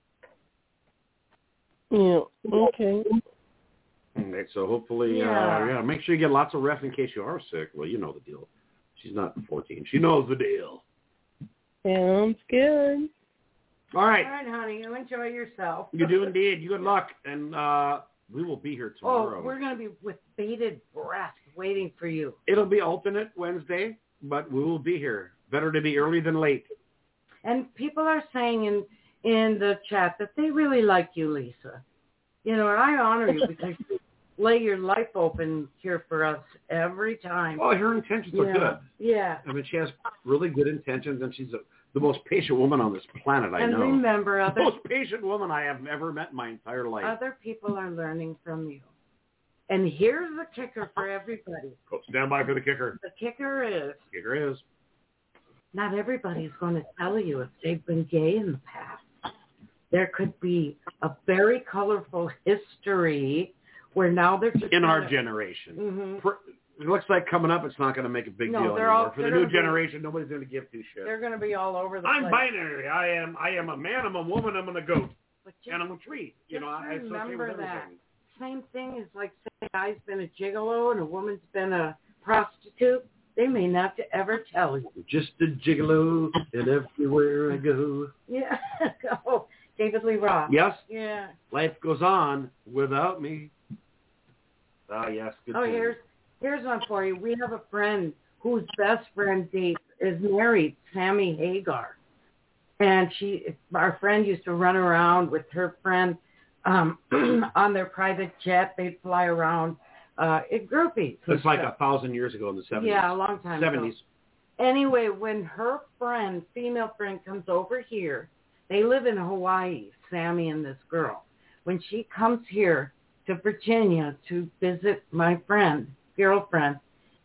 G: Yeah. Okay.
A: Okay, so hopefully, make sure you get lots of rest in case you are sick. Well, you know the deal. She's not 14. She knows the deal.
G: Sounds good.
A: All right.
C: All right, honey. You enjoy yourself.
A: You do indeed. Good luck. And we will be here tomorrow.
C: Oh, we're going to be with bated breath waiting for you.
A: It'll be alternate Wednesday, but we will be here. Better to be early than late.
C: And people are saying in the chat that they really like you, Lisa. You know, and I honor you because you lay your life open here for us every time.
A: Oh, her intentions are good.
C: Yeah.
A: I mean, she has really good intentions, and she's the most patient woman on this planet I know.
C: And remember,
A: the most patient woman I have ever met in my entire life.
C: Other people are learning from you. And here's the kicker for everybody.
A: Oh, stand by for the kicker.
C: The kicker is not everybody's going to tell you if they've been gay in the past. There could be a very colorful history where now they're just...
A: In our generation.
C: Mm-hmm.
A: It looks like coming up, it's not going to make a big deal anymore. For the new generation, nobody's going to give two shits.
C: They're going to be all over the place.
A: I'm binary. I am a man, I'm a woman, I'm a goat. And I'm a tree. You know, I associate with
C: that.
A: everything.
C: Same thing is like saying a guy's been a gigolo and a woman's been a prostitute. They may not ever tell you.
A: Just a gigolo, and everywhere I go.
C: Yeah. Oh, David Lee Roth.
A: Yes.
C: Yeah.
A: Life goes on without me. Oh, yes. Good tune.
C: Here's one for you. We have a friend whose best friend Dave is married, Sammy Hagar. And our friend used to run around with her friend on their private jet. They'd fly around in groupies.
A: It's like 1,000 years ago in the 70s.
C: Yeah, a long time
A: 70s.
C: ago. Anyway, when her female friend comes over here, they live in Hawaii, Sammy and this girl. When she comes here to Virginia to visit my girlfriend,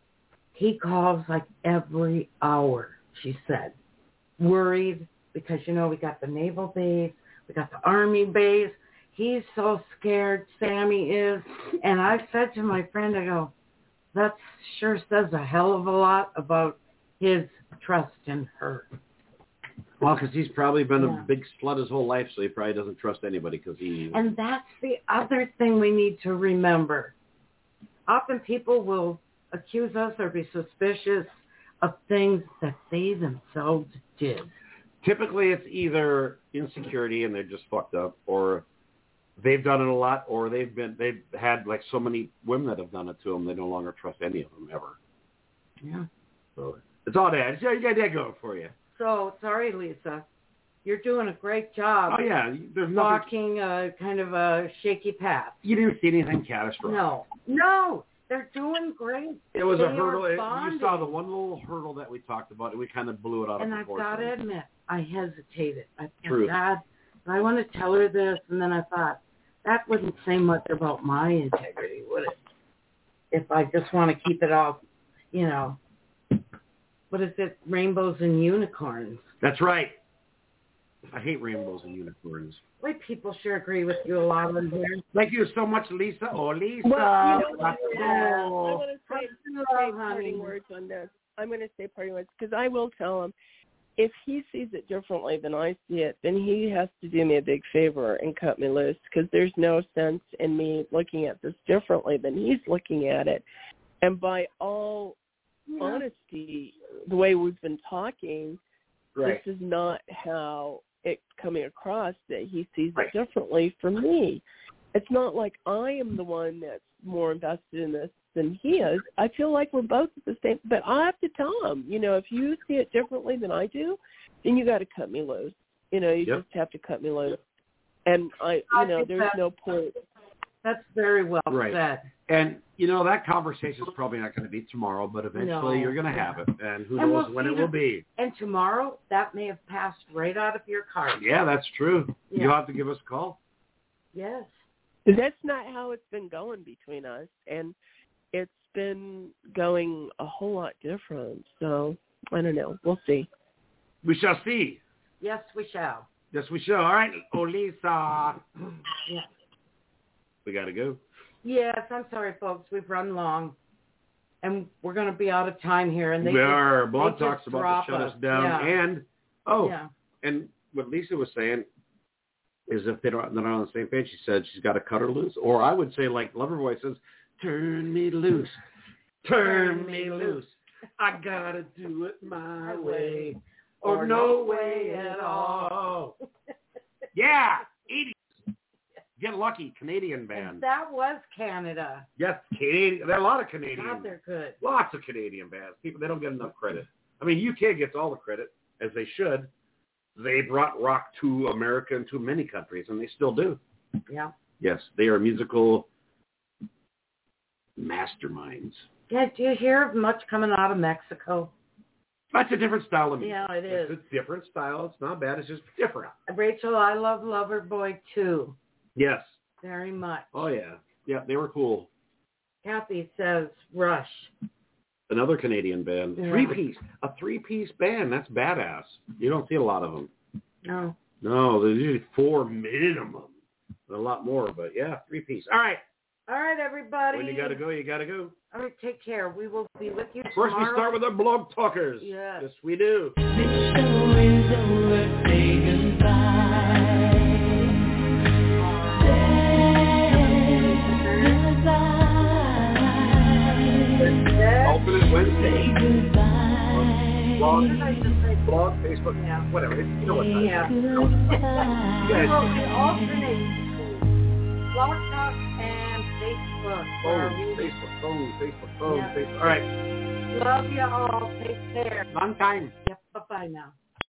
C: he calls like every hour, she said, worried because, you know, we got the naval base, we got the army base. He's so scared, Sammy is. And I said to my friend, I go, that sure says a hell of a lot about his trust in her.
A: Well, because he's probably been a big slut his whole life, so he probably doesn't trust anybody.
C: And that's the other thing we need to remember. Often people will accuse us or be suspicious of things that they themselves did.
A: Typically, it's either insecurity and they're just fucked up, or they've done it a lot, or they've had like so many women that have done it to them, they no longer trust any of them ever.
C: Yeah.
A: So it's all that. Yeah, you got that going for you.
C: So sorry, Lisa. You're doing a great job.
A: Oh yeah, there's
C: walking kind of a shaky path.
A: You didn't see anything catastrophic.
C: No, they're doing great.
A: It was a hurdle. You saw the one little hurdle that we talked about, and we kind of blew it out of proportion.
C: And I've got to admit, I hesitated. I
A: True.
C: thought, God, I want to tell her this, and then I thought, that wouldn't say much about my integrity, would it? If I just want to keep it all, you know, what is it, rainbows and unicorns?
A: That's right. I hate rainbows and unicorns.
C: Boy, people sure agree with you a lot on here.
A: Thank you so much, Lisa. Oh, Lisa.
G: Well, you know what? I want to say parting words on this. I'm going to say parting words because I will tell him if he sees it differently than I see it, then he has to do me a big favor and cut me loose because there's no sense in me looking at this differently than he's looking at it. And by all honesty, the way we've been talking,
A: right.
G: This is not how it's coming across that he sees it differently from me. It's not like I am the one that's more invested in this than he is. I feel like we're both at the same, but I have to tell him, you know, if you see it differently than I do, then you got to cut me loose. You know, you just have to cut me loose. And there's no point
C: That's very well said.
A: And, you know, that conversation is probably not going to be tomorrow, but eventually you're going to have it. And who knows when it will be.
C: And tomorrow, that may have passed right out of your card.
A: Yeah, that's true.
C: Yeah.
A: You'll have to give us a call.
C: Yes.
G: That's not how it's been going between us. And it's been going a whole lot different. So, I don't know. We'll see.
A: We shall see.
C: Yes, we shall.
A: Yes, we shall. All right, Olisa.
C: Yeah.
A: We got to go.
C: Yes, I'm sorry, folks. We've run long. And we're going to be out of time here. And
A: we are. Blog Talk's
C: just
A: about to shut us down.
C: Yeah.
A: And, and what Lisa was saying is if they're not on the same page, she said she's got to cut her loose. Or I would say, like Loverboy says, turn me loose. Turn me loose. I got to do it my way. Or no way at all. Yeah, 80s. Get Lucky, Canadian band.
C: And that was Canada.
A: Yes, Canadian. There are a lot of Canadian.
C: God, they're good.
A: Lots of Canadian bands. People, they don't get enough credit. I mean, UK gets all the credit, as they should. They brought rock to America and to many countries, and they still do.
C: Yeah.
A: Yes, they are musical masterminds.
C: Yeah, do you hear of much coming out of Mexico?
A: That's a different style of music.
C: Yeah, it is.
A: It's a different style. It's not bad. It's just different.
C: Rachel, I love Loverboy too.
A: Yes.
C: Very much.
A: Oh, yeah. Yeah, they were cool.
C: Kathy says Rush.
A: Another Canadian band.
C: Yeah.
A: A three-piece band. That's badass. You don't see a lot of them.
C: No.
A: No, there's usually 4 minimum. A lot more, but yeah, 3-piece. All right.
C: All right, everybody.
A: When you got to go, you got to go.
C: All right, take care. We will be with you
A: First,
C: tomorrow.
A: we start with our blog talkers.
C: Yes.
A: Yes, we do.
H: This show is over. Say goodbye.
A: Alternate Wednesday.
H: Say goodbye.
A: Blog, Facebook, whatever. You know what time.
C: Yeah.
A: You
C: We will
A: guys,
C: be alternating between Blog Talk and Facebook.
A: Facebook.
C: Yeah.
A: All right.
C: Love you all. Take care.
A: Long time.
C: Yep. Bye-bye now.